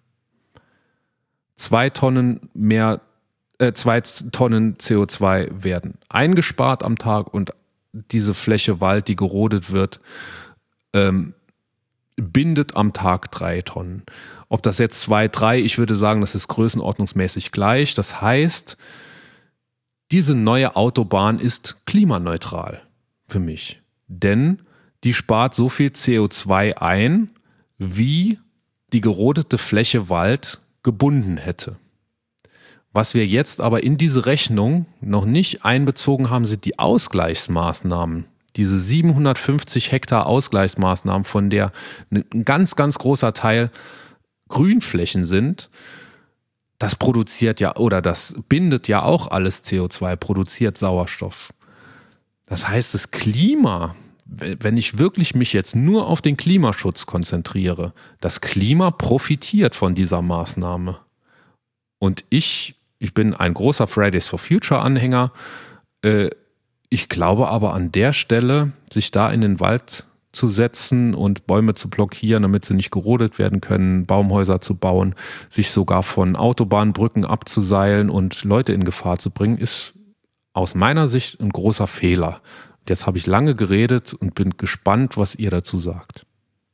Zwei Tonnen mehr Zwei Tonnen C O zwei werden eingespart am Tag und diese Fläche Wald, die gerodet wird, ähm, bindet am Tag drei Tonnen. Ob das jetzt zwei, drei, ich würde sagen, das ist größenordnungsmäßig gleich. Das heißt, diese neue Autobahn ist klimaneutral für mich, denn die spart so viel C O zwei ein, wie die gerodete Fläche Wald gebunden hätte. Was wir jetzt aber in diese Rechnung noch nicht einbezogen haben, sind die Ausgleichsmaßnahmen. Diese siebenhundertfünfzig Hektar Ausgleichsmaßnahmen, von der ein ganz, ganz großer Teil Grünflächen sind, das produziert ja oder das bindet ja auch alles C O zwei, produziert Sauerstoff. Das heißt, das Klima, wenn ich wirklich mich jetzt nur auf den Klimaschutz konzentriere, das Klima profitiert von dieser Maßnahme. Und ich Ich bin ein großer Fridays for Future Anhänger. Ich glaube aber an der Stelle, sich da in den Wald zu setzen und Bäume zu blockieren, damit sie nicht gerodet werden können, Baumhäuser zu bauen, sich sogar von Autobahnbrücken abzuseilen und Leute in Gefahr zu bringen, ist aus meiner Sicht ein großer Fehler. Jetzt habe ich lange geredet und bin gespannt, was ihr dazu sagt.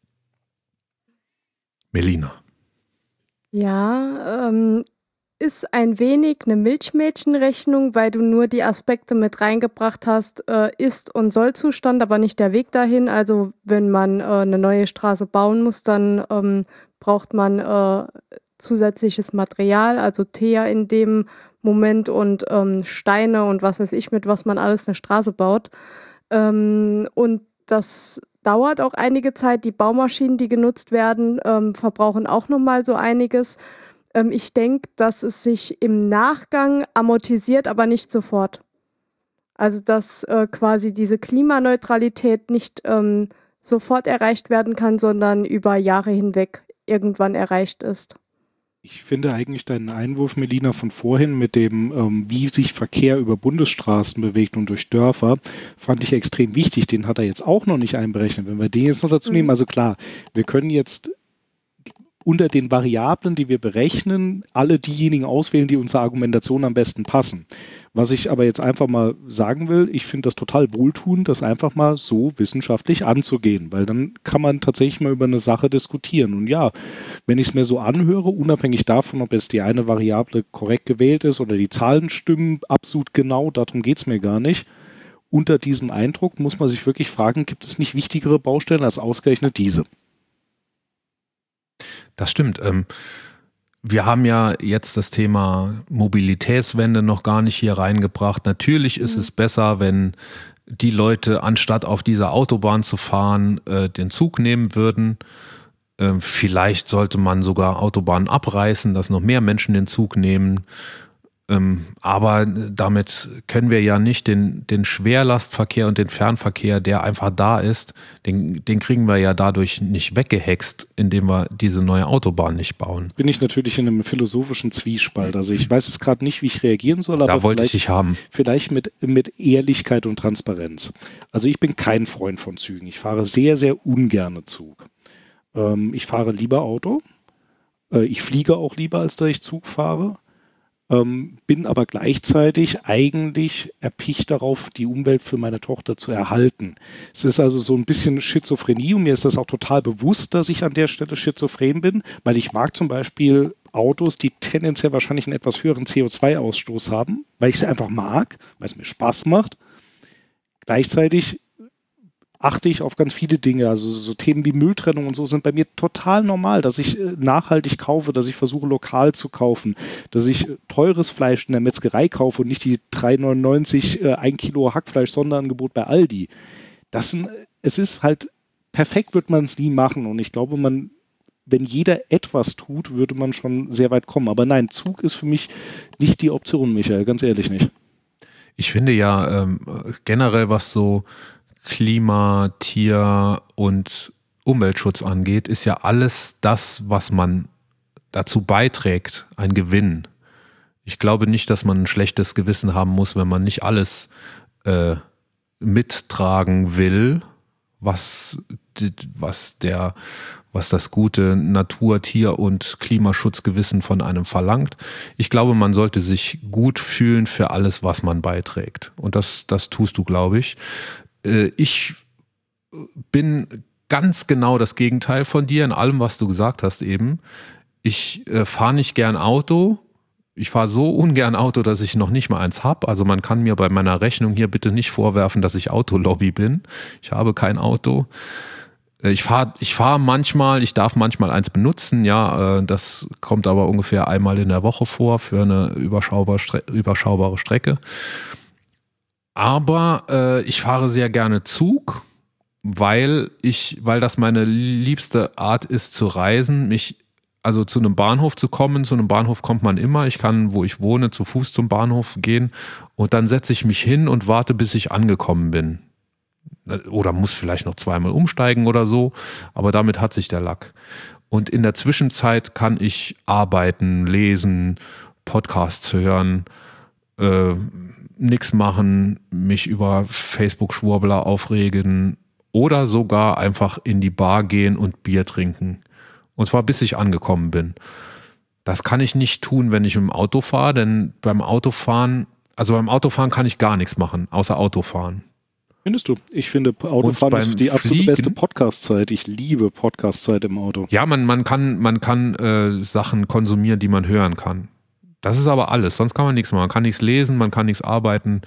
Melina. Ja, ähm, ist ein wenig eine Milchmädchenrechnung, weil du nur die Aspekte mit reingebracht hast, äh, Ist- und Soll-Zustand, aber nicht der Weg dahin. Also wenn man äh, eine neue Straße bauen muss, dann ähm, braucht man äh, zusätzliches Material, also Teer in dem Moment und ähm, Steine und was weiß ich, mit was man alles eine Straße baut. Ähm, und das dauert auch einige Zeit. Die Baumaschinen, die genutzt werden, ähm, verbrauchen auch nochmal so einiges. Ähm, ich denke, dass es sich im Nachgang amortisiert, aber nicht sofort. Also dass äh, quasi diese Klimaneutralität nicht ähm, sofort erreicht werden kann, sondern über Jahre hinweg irgendwann erreicht ist. Ich finde eigentlich deinen Einwurf, Melina, von vorhin mit dem, ähm, wie sich Verkehr über Bundesstraßen bewegt und durch Dörfer, fand ich extrem wichtig. Den hat er jetzt auch noch nicht einberechnet. Wenn wir den jetzt noch dazu mhm. nehmen, also klar, wir können jetzt unter den Variablen, die wir berechnen, alle diejenigen auswählen, die unserer Argumentation am besten passen. Was ich aber jetzt einfach mal sagen will, ich finde das total wohltuend, das einfach mal so wissenschaftlich anzugehen, weil dann kann man tatsächlich mal über eine Sache diskutieren. Und ja, wenn ich es mir so anhöre, unabhängig davon, ob jetzt die eine Variable korrekt gewählt ist oder die Zahlen stimmen absolut genau, darum geht es mir gar nicht. Unter diesem Eindruck muss man sich wirklich fragen, gibt es nicht wichtigere Baustellen als ausgerechnet diese? Das stimmt. Ähm, wir haben ja jetzt das Thema Mobilitätswende noch gar nicht hier reingebracht. Natürlich ist mhm. es besser, wenn die Leute, anstatt auf dieser Autobahn zu fahren, äh, den Zug nehmen würden. Ähm, vielleicht sollte man sogar Autobahnen abreißen, dass noch mehr Menschen den Zug nehmen. Ähm, aber damit können wir ja nicht den, den Schwerlastverkehr und den Fernverkehr, der einfach da ist, den, den kriegen wir ja dadurch nicht weggehext, indem wir diese neue Autobahn nicht bauen. Bin ich natürlich in einem philosophischen Zwiespalt. Also ich weiß jetzt gerade nicht, wie ich reagieren soll, aber da wollte ich dich haben. Vielleicht mit, mit Ehrlichkeit und Transparenz. Also ich bin kein Freund von Zügen. Ich fahre sehr, sehr ungerne Zug. Ähm, ich fahre lieber Auto. Äh, ich fliege auch lieber, als dass ich Zug fahre. Ähm, bin aber gleichzeitig eigentlich erpicht darauf, die Umwelt für meine Tochter zu erhalten. Es ist also so ein bisschen Schizophrenie und mir ist das auch total bewusst, dass ich an der Stelle schizophren bin, weil ich mag zum Beispiel Autos, die tendenziell wahrscheinlich einen etwas höheren C O zwei Ausstoß haben, weil ich sie einfach mag, weil es mir Spaß macht. Gleichzeitig achte ich auf ganz viele Dinge, also so Themen wie Mülltrennung und so sind bei mir total normal, dass ich äh, nachhaltig kaufe, dass ich versuche lokal zu kaufen, dass ich äh, teures Fleisch in der Metzgerei kaufe und nicht die drei neunundneunzig äh, ein Kilo Hackfleisch Sonderangebot bei Aldi. Das sind, es ist halt, perfekt wird man es nie machen und ich glaube, man, wenn jeder etwas tut, würde man schon sehr weit kommen. Aber nein, Zug ist für mich nicht die Option, Michael, ganz ehrlich nicht. Ich finde ja ähm, generell, was so Klima, Tier und Umweltschutz angeht, ist ja alles das, was man dazu beiträgt, ein Gewinn. Ich glaube nicht, dass man ein schlechtes Gewissen haben muss, wenn man nicht alles äh, mittragen will, was, was, der, was das gute Natur-, Tier- und Klimaschutzgewissen von einem verlangt. Ich glaube, man sollte sich gut fühlen für alles, was man beiträgt. Und das, das tust du, glaube ich. Ich bin ganz genau das Gegenteil von dir in allem, was du gesagt hast eben. Ich äh, fahre nicht gern Auto. Ich fahre so ungern Auto, dass ich noch nicht mal eins habe. Also man kann mir bei meiner Rechnung hier bitte nicht vorwerfen, dass ich Autolobby bin. Ich habe kein Auto. Ich fahre ich fahr manchmal, ich darf manchmal eins benutzen, ja, äh, das kommt aber ungefähr einmal in der Woche vor für eine überschaubare, Stre- überschaubare Strecke. Aber äh, ich fahre sehr gerne Zug, weil ich, weil das meine liebste Art ist zu reisen, mich also zu einem Bahnhof zu kommen. Zu einem Bahnhof kommt man immer. Ich kann, wo ich wohne, zu Fuß zum Bahnhof gehen und dann setze ich mich hin und warte, bis ich angekommen bin. Oder muss vielleicht noch zweimal umsteigen oder so, aber damit hat sich der Lack. Und in der Zwischenzeit kann ich arbeiten, lesen, Podcasts hören, äh, nichts machen, mich über Facebook-Schwurbler aufregen oder sogar einfach in die Bar gehen und Bier trinken. Und zwar bis ich angekommen bin. Das kann ich nicht tun, wenn ich im Auto fahre, denn beim Autofahren, also beim Autofahren kann ich gar nichts machen, außer Autofahren. Findest du? Ich finde, Autofahren ist die absolute beste Podcast-Zeit. Ich liebe Podcast-Zeit im Auto. Ja, man, man kann, man kann äh, Sachen konsumieren, die man hören kann. Das ist aber alles, sonst kann man nichts machen. Man kann nichts lesen, man kann nichts arbeiten.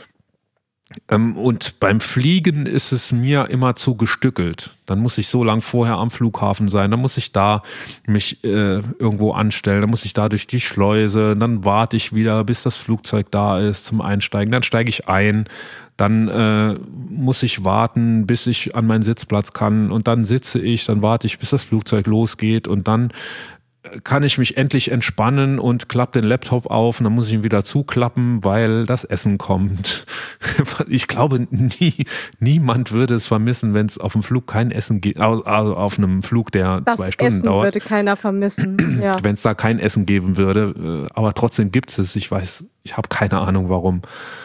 Ähm, und beim Fliegen ist es mir immer zu gestückelt. Dann muss ich so lang vorher am Flughafen sein, dann muss ich da mich äh, irgendwo anstellen, dann muss ich da durch die Schleuse, dann warte ich wieder, bis das Flugzeug da ist zum Einsteigen, dann steige ich ein, dann äh, muss ich warten, bis ich an meinen Sitzplatz kann und dann sitze ich, dann warte ich, bis das Flugzeug losgeht und dann kann ich mich endlich entspannen und klappe den Laptop auf und dann muss ich ihn wieder zuklappen, weil das Essen kommt. Ich glaube, nie, niemand würde es vermissen, wenn es auf dem Flug kein Essen gibt, also auf einem Flug, der das zwei Stunden Essen dauert. Das würde keiner vermissen, ja. Wenn es da kein Essen geben würde, aber trotzdem gibt es es. Ich weiß, ich habe keine Ahnung warum.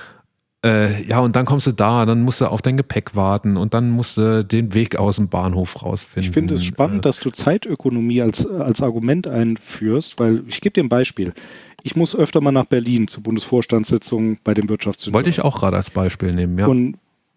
Äh, ja, und dann kommst du da, dann musst du auf dein Gepäck warten und dann musst du den Weg aus dem Bahnhof rausfinden. Ich finde es spannend, äh, dass du Zeitökonomie als, als Argument einführst, weil ich gebe dir ein Beispiel. Ich muss öfter mal nach Berlin zur Bundesvorstandssitzung bei dem Wirtschaftssyndrom. Wollte ich auch gerade als Beispiel nehmen, ja. Und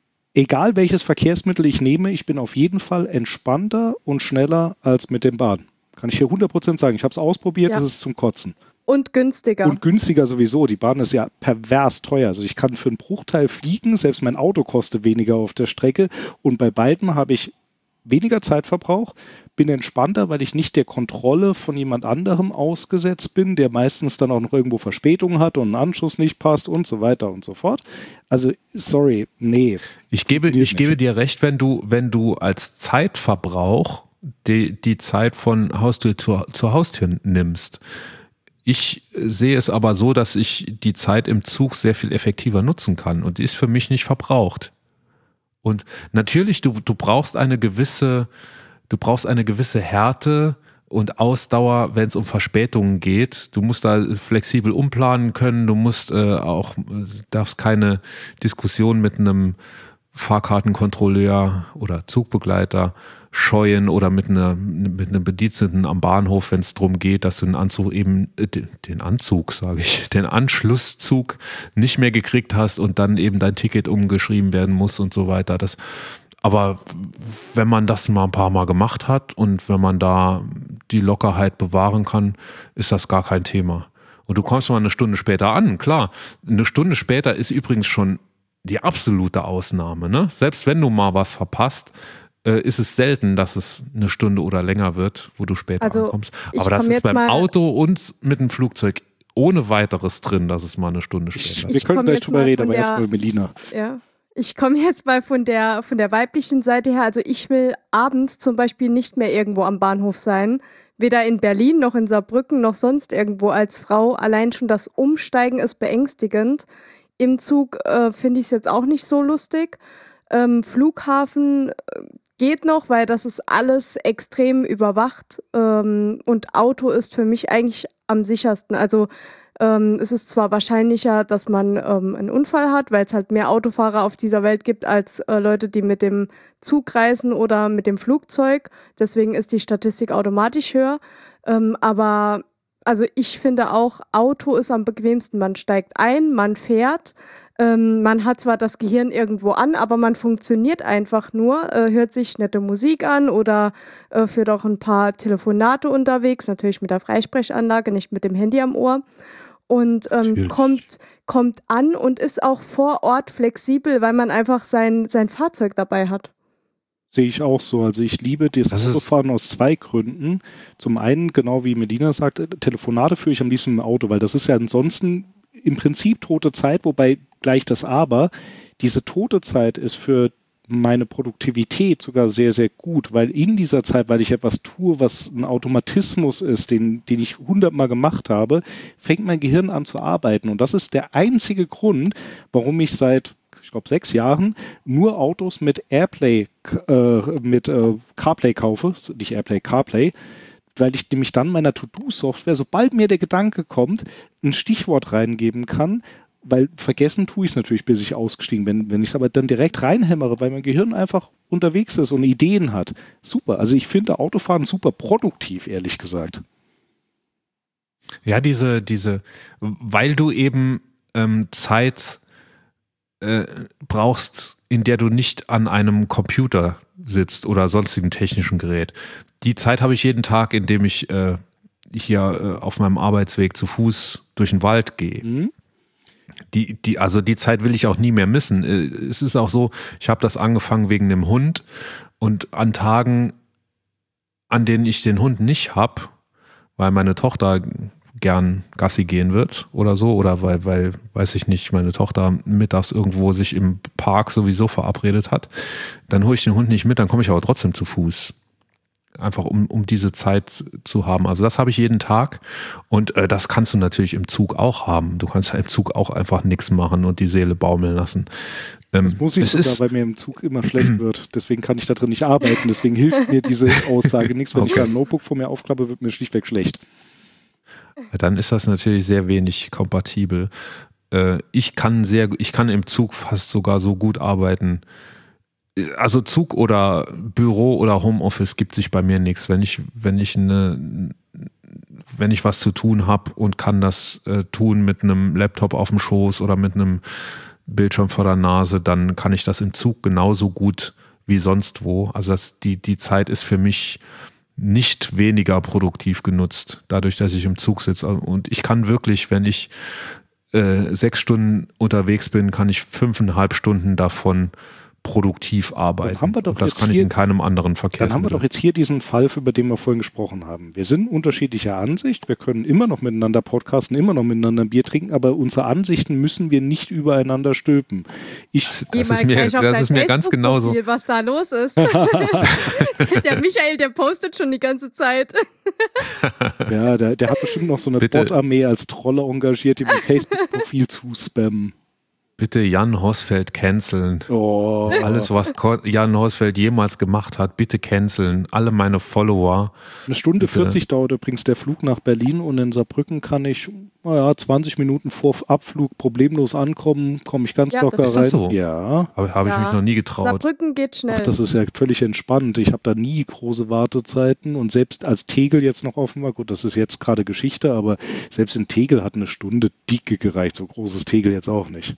egal welches Verkehrsmittel ich nehme, ich bin auf jeden Fall entspannter und schneller als mit dem Bahn. Kann ich hier hundert Prozent sagen. Ich habe es ausprobiert, ja. Das ist zum Kotzen. Und günstiger. Und günstiger sowieso. Die Bahn ist ja pervers teuer. Also ich kann für einen Bruchteil fliegen, selbst mein Auto kostet weniger auf der Strecke. Und bei beiden habe ich weniger Zeitverbrauch, bin entspannter, weil ich nicht der Kontrolle von jemand anderem ausgesetzt bin, der meistens dann auch noch irgendwo Verspätung hat und ein Anschluss nicht passt und so weiter und so fort. Also, sorry, nee. Ich gebe, ich gebe dir recht, wenn du, wenn du als Zeitverbrauch die, die Zeit von Haustür zu, zur Haustür nimmst. Ich sehe es aber so, dass ich die Zeit im Zug sehr viel effektiver nutzen kann und die ist für mich nicht verbraucht. Und natürlich, du, du brauchst eine gewisse, du brauchst eine gewisse Härte und Ausdauer, wenn es um Verspätungen geht. Du musst da flexibel umplanen können, du musst äh, auch, darfst keine Diskussion mit einem Fahrkartenkontrolleur oder Zugbegleiter scheuen oder mit einer mit einem Bediensteten am Bahnhof, wenn es darum geht, dass du den Anzug eben äh, den Anzug, sage ich, den Anschlusszug nicht mehr gekriegt hast und dann eben dein Ticket umgeschrieben werden muss und so weiter. Das, aber wenn man das mal ein paar Mal gemacht hat und wenn man da die Lockerheit bewahren kann, ist das gar kein Thema. Und du kommst mal eine Stunde später an, klar. Eine Stunde später ist übrigens schon die absolute Ausnahme, ne? Selbst wenn du mal was verpasst, ist es selten, dass es eine Stunde oder länger wird, wo du später also, ankommst. Aber das ist beim Auto und mit dem Flugzeug ohne weiteres drin, dass es mal eine Stunde später ist. Wir können gleich drüber reden, aber erstmal Melina. Ja. Ich komme jetzt mal von der, von der weiblichen Seite her. Also ich will abends zum Beispiel nicht mehr irgendwo am Bahnhof sein. Weder in Berlin noch in Saarbrücken noch sonst irgendwo als Frau. Allein schon das Umsteigen ist beängstigend. Im Zug äh, finde ich es jetzt auch nicht so lustig. Ähm, Flughafen äh, geht noch, weil das ist alles extrem überwacht ähm, und Auto ist für mich eigentlich am sichersten. Also ähm, es ist zwar wahrscheinlicher, dass man ähm, einen Unfall hat, weil es halt mehr Autofahrer auf dieser Welt gibt als äh, Leute, die mit dem Zug reisen oder mit dem Flugzeug. Deswegen ist die Statistik automatisch höher. Ähm, aber also ich finde auch, Auto ist am bequemsten. Man steigt ein, man fährt. Ähm, man hat zwar das Gehirn irgendwo an, aber man funktioniert einfach nur, äh, hört sich nette Musik an oder äh, führt auch ein paar Telefonate unterwegs, natürlich mit der Freisprechanlage, nicht mit dem Handy am Ohr. Und ähm, kommt, kommt an und ist auch vor Ort flexibel, weil man einfach sein, sein Fahrzeug dabei hat. Sehe ich auch so. Also ich liebe das, das Autofahren aus zwei Gründen. Zum einen, genau wie Melina sagt, Telefonate führe ich am liebsten im Auto, weil das ist ja ansonsten im Prinzip tote Zeit, wobei gleich das Aber, diese tote Zeit ist für meine Produktivität sogar sehr, sehr gut, weil in dieser Zeit, weil ich etwas tue, was ein Automatismus ist, den, den ich hundertmal gemacht habe, fängt mein Gehirn an zu arbeiten. Und das ist der einzige Grund, warum ich seit, ich glaube, sechs Jahren nur Autos mit Airplay, äh, mit äh, CarPlay kaufe, nicht Airplay, CarPlay, weil ich nämlich dann meiner To-Do-Software, sobald mir der Gedanke kommt, ein Stichwort reingeben kann, weil vergessen tue ich es natürlich, bis ich ausgestiegen bin. Wenn ich es aber dann direkt reinhämmere, weil mein Gehirn einfach unterwegs ist und Ideen hat, super. Also ich finde Autofahren super produktiv, ehrlich gesagt. Ja, diese, diese, weil du eben ähm, Zeit äh, brauchst, in der du nicht an einem Computer sitzt oder sonstigem technischen Gerät. Die Zeit habe ich jeden Tag, indem ich äh, hier äh, auf meinem Arbeitsweg zu Fuß durch den Wald gehe. Mhm. Die, die, also die Zeit will ich auch nie mehr missen. Es ist auch so, ich habe das angefangen wegen dem Hund und an Tagen, an denen ich den Hund nicht habe, weil meine Tochter gern Gassi gehen wird oder so, oder weil, weil, weiß ich nicht, meine Tochter mittags irgendwo sich im Park sowieso verabredet hat, dann hole ich den Hund nicht mit, dann komme ich aber trotzdem zu Fuß. Einfach um, um diese Zeit zu haben. Also das habe ich jeden Tag und äh, das kannst du natürlich im Zug auch haben. Du kannst ja im Zug auch einfach nichts machen und die Seele baumeln lassen. Ähm, das muss ich sogar, ist, weil mir im Zug immer schlecht wird. Deswegen kann ich da drin nicht arbeiten. Deswegen hilft mir diese Aussage nichts. Wenn okay. ich ein Notebook vor mir aufklappe, wird mir schlichtweg schlecht. Dann ist das natürlich sehr wenig kompatibel. Äh, ich kann sehr, ich kann im Zug fast sogar so gut arbeiten. Also Zug oder Büro oder Homeoffice gibt sich bei mir nichts. Wenn ich, wenn ich eine, wenn ich was zu tun habe und kann das äh, tun mit einem Laptop auf dem Schoß oder mit einem Bildschirm vor der Nase, dann kann ich das im Zug genauso gut wie sonst wo. Also das, die, die Zeit ist für mich nicht weniger produktiv genutzt, dadurch, dass ich im Zug sitze. Und ich kann wirklich, wenn ich äh, sechs Stunden unterwegs bin, kann ich fünfeinhalb Stunden davon produktiv arbeiten. Haben wir doch und das jetzt kann ich hier, in keinem anderen Verkehrsmittel. Dann haben wir doch jetzt hier diesen Fall, über den wir vorhin gesprochen haben. Wir sind unterschiedlicher Ansicht, wir können immer noch miteinander podcasten, immer noch miteinander ein Bier trinken, aber unsere Ansichten müssen wir nicht übereinander stülpen. Ich, das das ist mir, das ist mir ganz genauso. Was da los ist. Der Michael, der postet schon die ganze Zeit. Ja, der, der hat bestimmt noch so eine Bot-Armee als Trolle engagiert, die mit Facebook-Profil zuspammen. Bitte Jan Hosfeld canceln. Oh. Alles, was Jan Hosfeld jemals gemacht hat, bitte canceln. Alle meine Follower. Eine Stunde bitte. vierzig dauert übrigens der Flug nach Berlin und in Saarbrücken kann ich naja, zwanzig Minuten vor Abflug problemlos ankommen, komme ich ganz ja, locker ist rein. Das so? Ja. Habe hab ja. ich mich noch nie getraut. Saarbrücken geht schnell. Ach, das ist ja völlig entspannt. Ich habe da nie große Wartezeiten und selbst als Tegel jetzt noch offen war, gut, das ist jetzt gerade Geschichte, aber selbst in Tegel hat eine Stunde dicke gereicht. So groß ist Tegel jetzt auch nicht.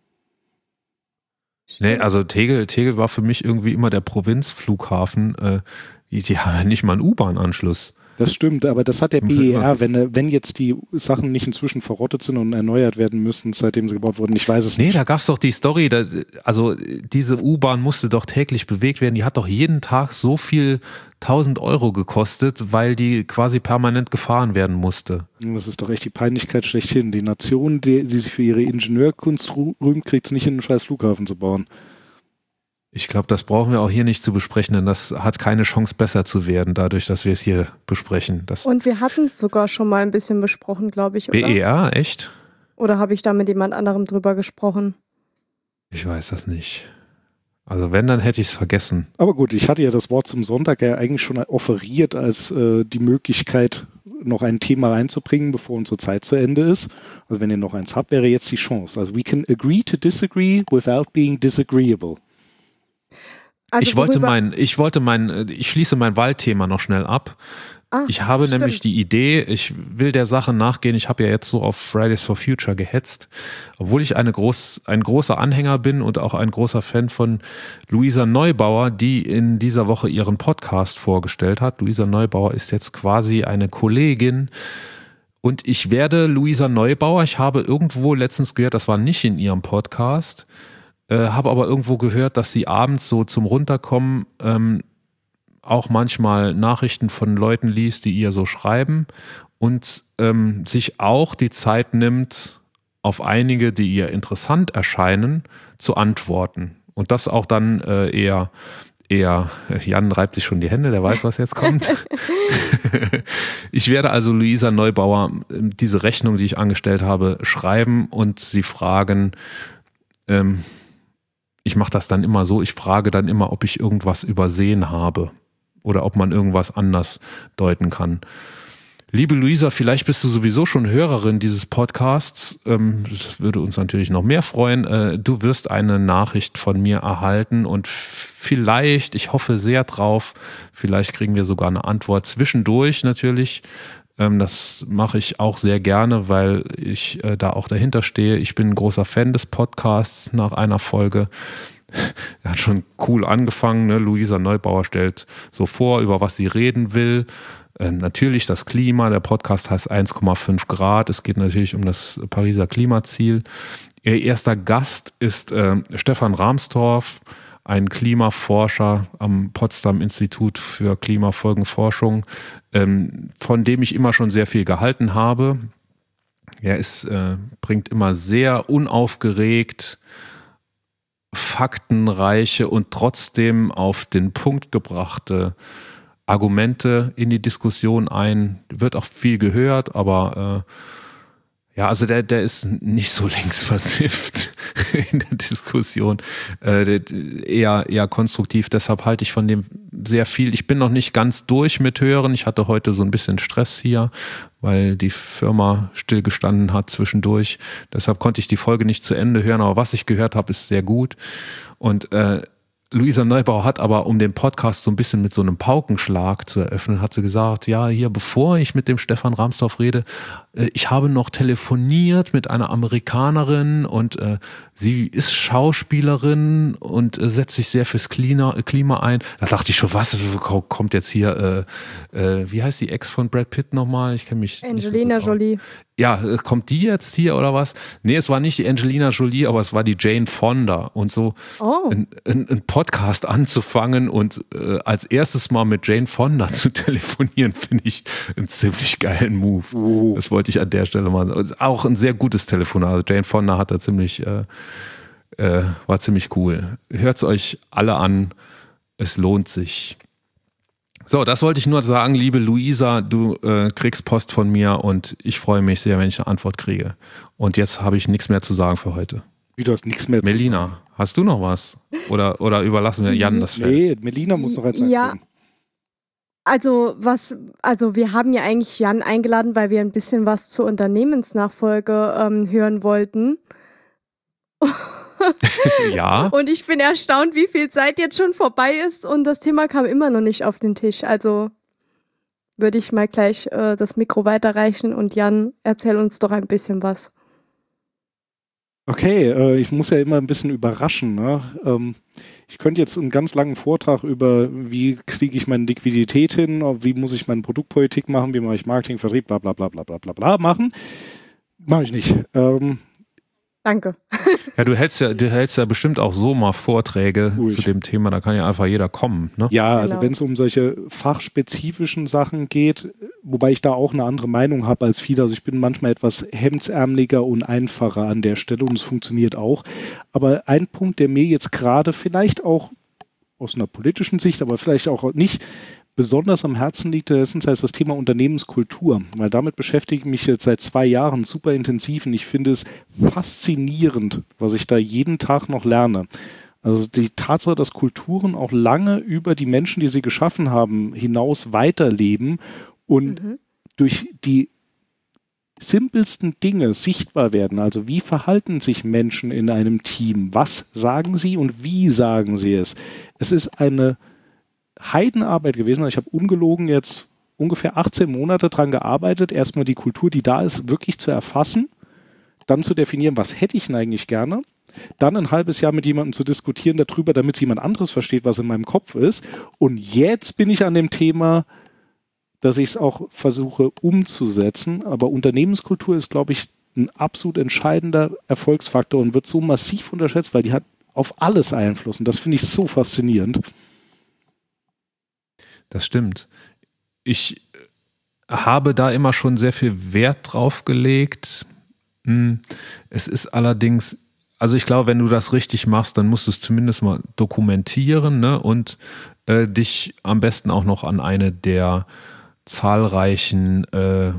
Nee, also Tegel, Tegel war für mich irgendwie immer der Provinzflughafen. Äh, die, die haben ja nicht mal einen U-Bahn-Anschluss. Das stimmt, aber das hat der B E R, wenn, wenn jetzt die Sachen nicht inzwischen verrottet sind und erneuert werden müssen, seitdem sie gebaut wurden. Ich weiß es nee, nicht. Nee, da gab es doch die Story, da, also diese U-Bahn musste doch täglich bewegt werden. Die hat doch jeden Tag so viel tausend Euro gekostet, weil die quasi permanent gefahren werden musste. Das ist doch echt die Peinlichkeit schlechthin. Die Nation, die, die sich für ihre Ingenieurkunst rühmt, kriegt es nicht hin, einen scheiß Flughafen zu bauen. Ich glaube, das brauchen wir auch hier nicht zu besprechen, denn das hat keine Chance, besser zu werden, dadurch, dass wir es hier besprechen. Das Und wir hatten es sogar schon mal ein bisschen besprochen, glaube ich, oder? B E R, echt? Oder habe ich da mit jemand anderem drüber gesprochen? Ich weiß das nicht. Also wenn, dann hätte ich es vergessen. Aber gut, ich hatte ja das Wort zum Sonntag ja eigentlich schon offeriert als äh, die Möglichkeit, noch ein Thema reinzubringen, bevor unsere Zeit zu Ende ist. Also wenn ihr noch eins habt, wäre jetzt die Chance. Also we can agree to disagree without being disagreeable. Also ich wollte mein, ich wollte mein, ich schließe mein Waldthema noch schnell ab. Ah, ich habe stimmt. nämlich die Idee, ich will der Sache nachgehen, ich habe ja jetzt so auf Fridays for Future gehetzt, obwohl ich eine groß, ein großer Anhänger bin und auch ein großer Fan von Luisa Neubauer, die in dieser Woche ihren Podcast vorgestellt hat. Luisa Neubauer ist jetzt quasi eine Kollegin und ich werde Luisa Neubauer, ich habe irgendwo letztens gehört, das war nicht in ihrem Podcast, äh, habe aber irgendwo gehört, dass sie abends so zum Runterkommen ähm, auch manchmal Nachrichten von Leuten liest, die ihr so schreiben und ähm, sich auch die Zeit nimmt, auf einige, die ihr interessant erscheinen, zu antworten. Und das auch dann äh, eher, eher, Jan reibt sich schon die Hände, der weiß, was jetzt kommt. Ich werde also Luisa Neubauer diese Rechnung, die ich angestellt habe, schreiben und sie fragen, ähm, ich mache das dann immer so, ich frage dann immer, ob ich irgendwas übersehen habe. Oder ob man irgendwas anders deuten kann. Liebe Luisa, vielleicht bist du sowieso schon Hörerin dieses Podcasts. Ähm, das würde uns natürlich noch mehr freuen. Äh, du wirst eine Nachricht von mir erhalten und vielleicht, ich hoffe sehr drauf, vielleicht kriegen wir sogar eine Antwort zwischendurch natürlich. Ähm, das mache ich auch sehr gerne, weil ich äh, da auch dahinter stehe. Ich bin ein großer Fan des Podcasts nach einer Folge. Er hat schon cool angefangen, ne? Luisa Neubauer stellt so vor, über was sie reden will. Ähm, natürlich das Klima, der Podcast heißt eins Komma fünf Grad. Es geht natürlich um das Pariser Klimaziel. Ihr erster Gast ist äh, Stefan Rahmstorf, ein Klimaforscher am Potsdam Institut für Klimafolgenforschung, ähm, von dem ich immer schon sehr viel gehalten habe. Er ist, äh, bringt immer sehr unaufgeregt, faktenreiche und trotzdem auf den Punkt gebrachte Argumente in die Diskussion ein. Wird auch viel gehört, aber äh, ja, also der, der ist nicht so linksversifft in der Diskussion, äh, eher, eher konstruktiv. Deshalb halte ich von dem sehr viel. Ich bin noch nicht ganz durch mit Hören. Ich hatte heute so ein bisschen Stress hier, weil die Firma stillgestanden hat zwischendurch. Deshalb konnte ich die Folge nicht zu Ende hören, aber was ich gehört habe, ist sehr gut. Und äh, Luisa Neubauer hat aber, um den Podcast so ein bisschen mit so einem Paukenschlag zu eröffnen, hat sie gesagt, ja, hier, bevor ich mit dem Stefan Rahmstorf rede, äh, ich habe noch telefoniert mit einer Amerikanerin und äh, sie ist Schauspielerin und äh, setzt sich sehr fürs Klima, äh, Klima ein. Da dachte ich schon, was kommt jetzt hier, äh, äh, wie heißt die Ex von Brad Pitt nochmal? Ich kenne mich Angelina nicht so gut Jolie. aus. Ja, kommt die jetzt hier oder was? Nee, es war nicht die Angelina Jolie, aber es war die Jane Fonda. Und so Oh. ein, ein, ein Podcast anzufangen und äh, als erstes mal mit Jane Fonda zu telefonieren, finde ich einen ziemlich geilen Move. Oh. Das wollte ich an der Stelle mal sagen. Auch ein sehr gutes Telefonat. Also Jane Fonda hat da ziemlich, äh, äh, war ziemlich cool. Hört's euch alle an. Es lohnt sich. So, das wollte ich nur sagen, liebe Luisa, du äh, kriegst Post von mir und ich freue mich sehr, wenn ich eine Antwort kriege. Und jetzt habe ich nichts mehr zu sagen für heute. Wie, du hast nichts mehr zu Melina, sagen. hast du noch was? Oder, oder überlassen wir Jan das Feld? Nee, Melina muss noch jetzt Ja. einbringen. Also was, also wir haben ja eigentlich Jan eingeladen, weil wir ein bisschen was zur Unternehmensnachfolge ähm, hören wollten. Ja. Und ich bin erstaunt, wie viel Zeit jetzt schon vorbei ist und das Thema kam immer noch nicht auf den Tisch. Also würde ich mal gleich äh, das Mikro weiterreichen und Jan, erzähl uns doch ein bisschen was. Okay, äh, ich muss ja immer ein bisschen überraschen. Ne? Ähm, ich könnte jetzt einen ganz langen Vortrag über, wie kriege ich meine Liquidität hin, wie muss ich meine Produktpolitik machen, wie mache ich Marketing, Vertrieb, bla bla bla bla bla bla bla machen. Mache ich nicht. Ähm, Danke. Ja, du hältst ja, du hältst ja bestimmt auch so mal Vorträge Ruhig. zu dem Thema, da kann ja einfach jeder kommen, ne? Ja, also Genau. wenn es um solche fachspezifischen Sachen geht, wobei ich da auch eine andere Meinung habe als viele, also ich bin manchmal etwas hemdsärmeliger und einfacher an der Stelle und es funktioniert auch. Aber ein Punkt, der mir jetzt gerade vielleicht auch aus einer politischen Sicht, aber vielleicht auch nicht besonders am Herzen liegt, das heißt das Thema Unternehmenskultur, weil damit beschäftige ich mich jetzt seit zwei Jahren super intensiv und ich finde es faszinierend, was ich da jeden Tag noch lerne. Also die Tatsache, dass Kulturen auch lange über die Menschen, die sie geschaffen haben, hinaus weiterleben und Mhm. durch die simpelsten Dinge sichtbar werden. Also wie verhalten sich Menschen in einem Team? Was sagen sie und wie sagen sie es? Es ist eine Heidenarbeit gewesen. Ich habe ungelogen jetzt ungefähr achtzehn Monate dran gearbeitet, erstmal die Kultur, die da ist, wirklich zu erfassen, dann zu definieren, was hätte ich denn eigentlich gerne, dann ein halbes Jahr mit jemandem zu diskutieren darüber, damit es jemand anderes versteht, was in meinem Kopf ist. Und jetzt bin ich an dem Thema, dass ich es auch versuche umzusetzen. Aber Unternehmenskultur ist, glaube ich, ein absolut entscheidender Erfolgsfaktor und wird so massiv unterschätzt, weil die hat auf alles Einfluss. Und das finde ich so faszinierend. Das stimmt. Ich habe da immer schon sehr viel Wert drauf gelegt. Es ist allerdings, also ich glaube, wenn du das richtig machst, dann musst du es zumindest mal dokumentieren, ne? Und äh, dich am besten auch noch an eine der zahlreichen äh,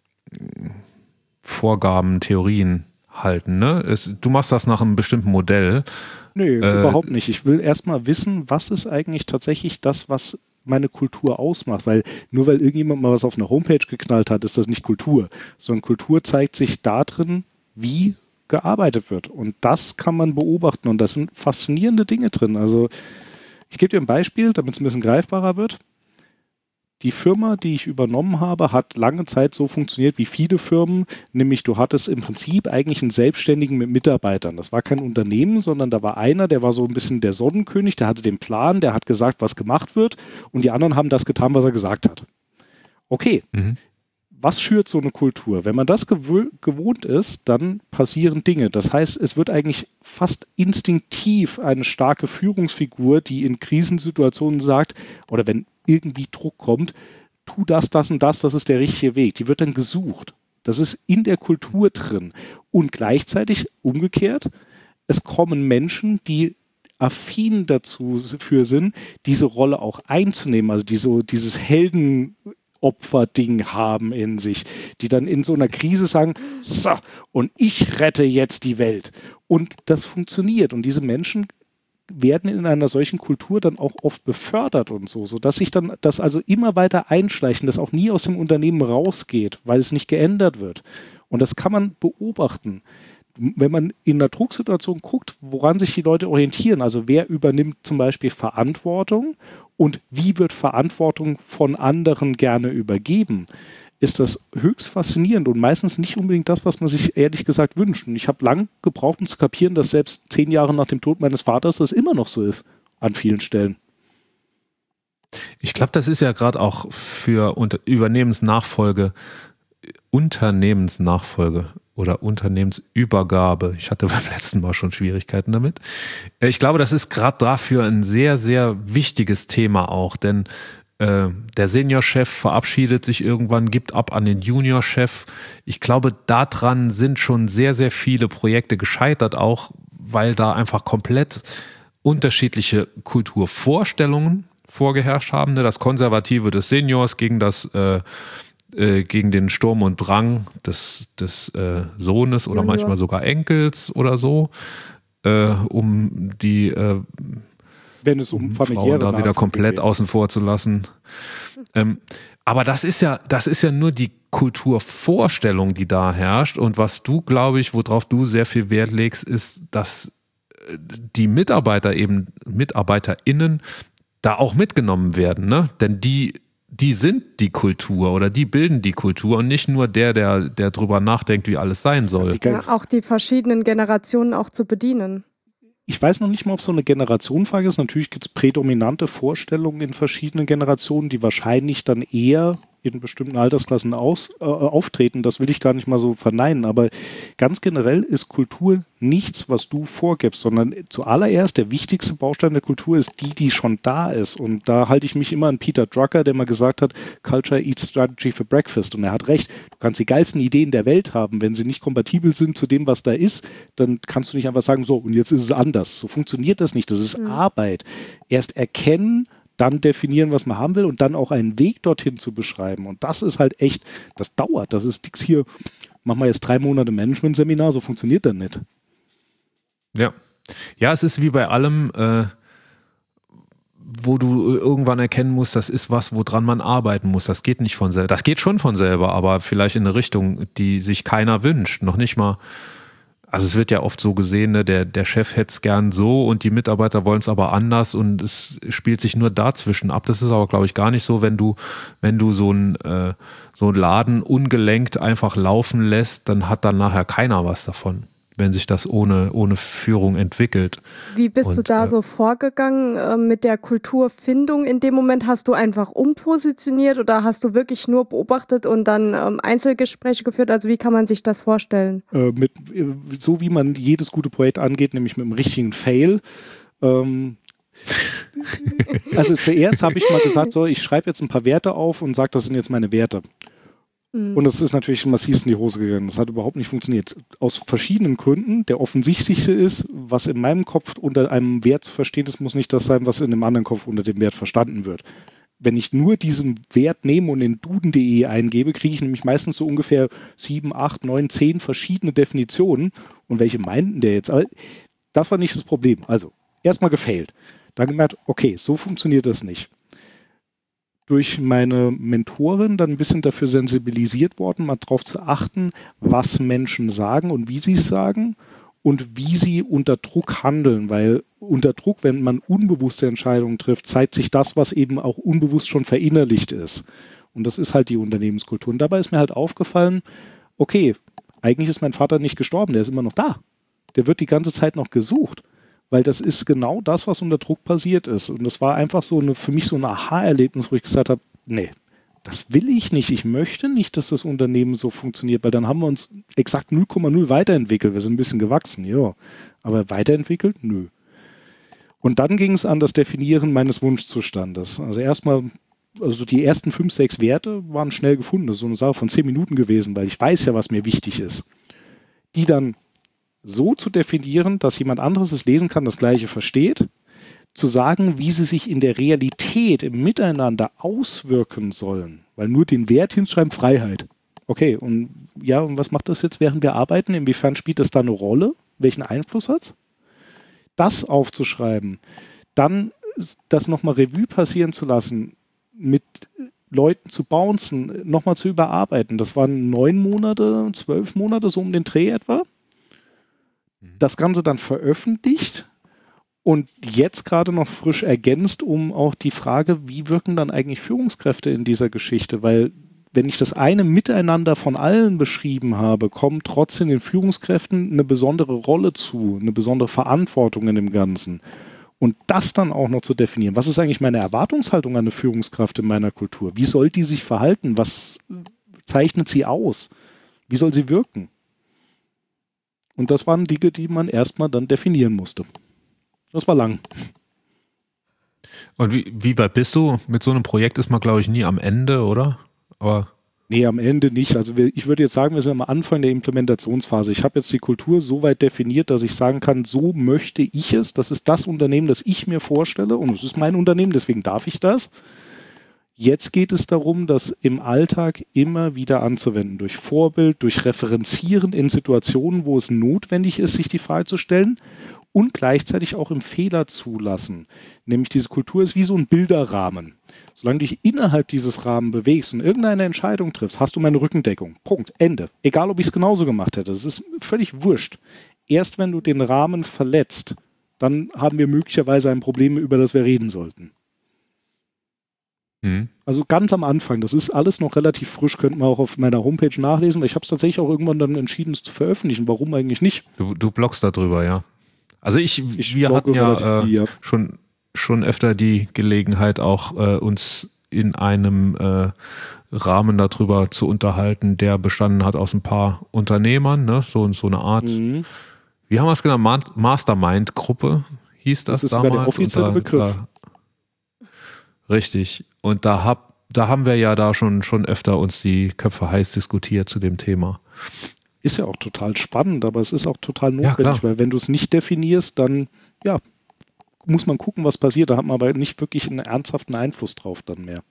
Vorgaben, Theorien halten. Ne? Es, du machst das nach einem bestimmten Modell. Nö, Äh, überhaupt nicht. Ich will erstmal wissen, was ist eigentlich tatsächlich das, was meine Kultur ausmacht, weil nur weil irgendjemand mal was auf eine Homepage geknallt hat, ist das nicht Kultur, sondern Kultur zeigt sich darin, wie gearbeitet wird. Und das kann man beobachten und das sind faszinierende Dinge drin. Also ich gebe dir ein Beispiel, damit es ein bisschen greifbarer wird. Die Firma, die ich übernommen habe, hat lange Zeit so funktioniert wie viele Firmen, nämlich du hattest im Prinzip eigentlich einen Selbstständigen mit Mitarbeitern. Das war kein Unternehmen, sondern da war einer, der war so ein bisschen der Sonnenkönig, der hatte den Plan, der hat gesagt, was gemacht wird und die anderen haben das getan, was er gesagt hat. Okay, mhm. Was schürt so eine Kultur? Wenn man das gewö- gewohnt ist, dann passieren Dinge. Das heißt, es wird eigentlich fast instinktiv eine starke Führungsfigur, die in Krisensituationen sagt, oder wenn irgendwie Druck kommt, tu das, das und das, das ist der richtige Weg. Die wird dann gesucht. Das ist in der Kultur drin. Und gleichzeitig umgekehrt, es kommen Menschen, die affin dazu für sind, diese Rolle auch einzunehmen. Also diese, dieses Heldenopfer-Ding haben in sich, die dann in so einer Krise sagen, so, und ich rette jetzt die Welt. Und das funktioniert. Und diese Menschen werden in einer solchen Kultur dann auch oft befördert und so, sodass sich dann das also immer weiter einschleichen, das auch nie aus dem Unternehmen rausgeht, weil es nicht geändert wird. Und das kann man beobachten. Wenn man in einer Drucksituation guckt, woran sich die Leute orientieren, also wer übernimmt zum Beispiel Verantwortung und wie wird Verantwortung von anderen gerne übergeben, ist das höchst faszinierend und meistens nicht unbedingt das, was man sich ehrlich gesagt wünscht. Und ich habe lang gebraucht, um zu kapieren, dass selbst zehn Jahre nach dem Tod meines Vaters das immer noch so ist, an vielen Stellen. Ich glaube, das ist ja gerade auch für Unter- Übernehmensnachfolge, Unternehmensnachfolge oder Unternehmensübergabe. Ich hatte beim letzten Mal schon Schwierigkeiten damit. Ich glaube, das ist gerade dafür ein sehr, sehr wichtiges Thema auch, denn der Seniorchef verabschiedet sich irgendwann, gibt ab an den Juniorchef. Ich glaube, daran sind schon sehr, sehr viele Projekte gescheitert, auch weil da einfach komplett unterschiedliche Kulturvorstellungen vorgeherrscht haben. Das Konservative des Seniors gegen das äh, äh, gegen den Sturm und Drang des, des äh, Sohnes oder Junior. Manchmal sogar Enkels oder so, äh, um die äh, wenn es um familiäre Frauen da wieder komplett geht. Außen vor zu lassen. Ähm, aber das ist ja, das ist ja nur die Kulturvorstellung, die da herrscht. Und was du, glaube ich, worauf du sehr viel Wert legst, ist, dass die Mitarbeiter eben, MitarbeiterInnen da auch mitgenommen werden, ne? Denn die, die sind die Kultur oder die bilden die Kultur und nicht nur der, der, der drüber nachdenkt, wie alles sein soll. Ja, auch die verschiedenen Generationen auch zu bedienen. Ich weiß noch nicht mal, ob es so eine Generationenfrage ist. Natürlich gibt es prädominante Vorstellungen in verschiedenen Generationen, die wahrscheinlich dann eher in bestimmten Altersklassen aus, äh, auftreten. Das will ich gar nicht mal so verneinen. Aber ganz generell ist Kultur nichts, was du vorgibst, sondern zuallererst der wichtigste Baustein der Kultur ist die, die schon da ist. Und da halte ich mich immer an Peter Drucker, der mal gesagt hat, Culture eats strategy for breakfast. Und er hat recht. Du kannst die geilsten Ideen der Welt haben. Wenn sie nicht kompatibel sind zu dem, was da ist, dann kannst du nicht einfach sagen, so, und jetzt ist es anders. So funktioniert das nicht. Das ist mhm. Arbeit. Erst erkennen, dann definieren, was man haben will und dann auch einen Weg dorthin zu beschreiben. Und das ist halt echt, das dauert. Das ist nichts hier, machen wir jetzt drei Monate Management-Seminar, so funktioniert das nicht. Ja. Ja, es ist wie bei allem, äh, wo du irgendwann erkennen musst, das ist was, woran man arbeiten muss. Das geht nicht von selber. Das geht schon von selber, aber vielleicht in eine Richtung, die sich keiner wünscht. Noch nicht mal. Also es wird ja oft so gesehen, ne, der, der Chef hätte es gern so und die Mitarbeiter wollen es aber anders und es spielt sich nur dazwischen ab. Das ist aber, glaube ich, gar nicht so, wenn du, wenn du so einen äh, so einen Laden ungelenkt einfach laufen lässt, dann hat dann nachher keiner was davon, wenn sich das ohne, ohne Führung entwickelt. Wie bist und, du da äh, so vorgegangen äh, mit der Kulturfindung in dem Moment? Hast du einfach umpositioniert oder hast du wirklich nur beobachtet und dann ähm, Einzelgespräche geführt? Also wie kann man sich das vorstellen? Äh, mit, so wie man jedes gute Projekt angeht, nämlich mit einem richtigen Fail. Ähm, also zuerst habe ich mal gesagt, so, ich schreibe jetzt ein paar Werte auf und sage, das sind jetzt meine Werte. Und das ist natürlich massiv in die Hose gegangen. Das hat überhaupt nicht funktioniert. Aus verschiedenen Gründen. Der offensichtlichste ist, was in meinem Kopf unter einem Wert zu verstehen ist, muss nicht das sein, was in dem anderen Kopf unter dem Wert verstanden wird. Wenn ich nur diesen Wert nehme und in duden punkt de eingebe, kriege ich nämlich meistens so ungefähr sieben, acht, neun, zehn verschiedene Definitionen. Und welche meinten der jetzt? Aber das war nicht das Problem. Also, erstmal gefailt. Dann gemerkt, okay, so funktioniert das nicht. durch meine Mentorin dann ein bisschen dafür sensibilisiert worden, mal darauf zu achten, was Menschen sagen und wie sie es sagen und wie sie unter Druck handeln, weil unter Druck, wenn man unbewusste Entscheidungen trifft, zeigt sich das, was eben auch unbewusst schon verinnerlicht ist. Und das ist halt die Unternehmenskultur. Und dabei ist mir halt aufgefallen, okay, eigentlich ist mein Vater nicht gestorben, der ist immer noch da. Der wird die ganze Zeit noch gesucht. Weil das ist genau das, was unter Druck passiert ist. Und das war einfach so eine, für mich so ein Aha-Erlebnis, wo ich gesagt habe, nee, das will ich nicht. Ich möchte nicht, dass das Unternehmen so funktioniert, weil dann haben wir uns exakt null Komma null weiterentwickelt. Wir sind ein bisschen gewachsen, ja. Aber weiterentwickelt? Nö. Und dann ging es an das Definieren meines Wunschzustandes. Also erstmal, also die ersten fünf, sechs Werte waren schnell gefunden. Das ist so eine Sache von zehn Minuten gewesen, weil ich weiß ja, was mir wichtig ist. Die dann so zu definieren, dass jemand anderes es lesen kann, das Gleiche versteht, zu sagen, wie sie sich in der Realität, im Miteinander auswirken sollen, weil nur den Wert hinschreiben, Freiheit. Okay, und ja, und was macht das jetzt, während wir arbeiten? Inwiefern spielt das da eine Rolle? Welchen Einfluss hat es? Das aufzuschreiben, dann das nochmal Revue passieren zu lassen, mit Leuten zu bouncen, nochmal zu überarbeiten. Das waren neun Monate, zwölf Monate, so um den Dreh etwa. Das Ganze dann veröffentlicht und jetzt gerade noch frisch ergänzt um auch die Frage, wie wirken dann eigentlich Führungskräfte in dieser Geschichte? Weil wenn ich das eine Miteinander von allen beschrieben habe, kommt trotzdem den Führungskräften eine besondere Rolle zu, eine besondere Verantwortung in dem Ganzen. Und das dann auch noch zu definieren. Was ist eigentlich meine Erwartungshaltung an eine Führungskraft in meiner Kultur? Wie soll die sich verhalten? Was zeichnet sie aus? Wie soll sie wirken? Und das waren Dinge, die man erstmal dann definieren musste. Das war lang. Und wie, wie weit bist du? Mit so einem Projekt ist man, glaube ich, nie am Ende, oder? Aber nee, am Ende nicht. Also wir, ich würde jetzt sagen, wir sind am Anfang der Implementationsphase. Ich habe jetzt die Kultur so weit definiert, dass ich sagen kann, so möchte ich es. Das ist das Unternehmen, das ich mir vorstelle. Und es ist mein Unternehmen, deswegen darf ich das. Jetzt geht es darum, das im Alltag immer wieder anzuwenden, durch Vorbild, durch Referenzieren in Situationen, wo es notwendig ist, sich die Frage zu stellen und gleichzeitig auch im Fehler zulassen. Nämlich diese Kultur ist wie so ein Bilderrahmen. Solange du dich innerhalb dieses Rahmens bewegst und irgendeine Entscheidung triffst, hast du meine Rückendeckung. Punkt. Ende. Egal, ob ich es genauso gemacht hätte. Das ist völlig wurscht. Erst wenn du den Rahmen verletzt, dann haben wir möglicherweise ein Problem, über das wir reden sollten. Also ganz am Anfang, das ist alles noch relativ frisch, könnte man auch auf meiner Homepage nachlesen, weil ich habe es tatsächlich auch irgendwann dann entschieden, es zu veröffentlichen. Warum eigentlich nicht? Du, du bloggst darüber, ja. Also ich, ich wir hatten ja, äh, viel, ja. schon, schon öfter die Gelegenheit, auch äh, uns in einem äh, Rahmen darüber zu unterhalten, der bestanden hat aus ein paar Unternehmern, ne? so, so eine Art, mhm. wie haben wir es genannt, Mastermind-Gruppe hieß das, das ist damals. Das ist der offizielle Begriff. Da, richtig. Und da, hab, da haben wir ja da schon, schon öfter uns die Köpfe heiß diskutiert zu dem Thema. Ist ja auch total spannend, aber es ist auch total notwendig, ja, weil wenn du es nicht definierst, dann ja, muss man gucken, was passiert. Da hat man aber nicht wirklich einen ernsthaften Einfluss drauf dann mehr.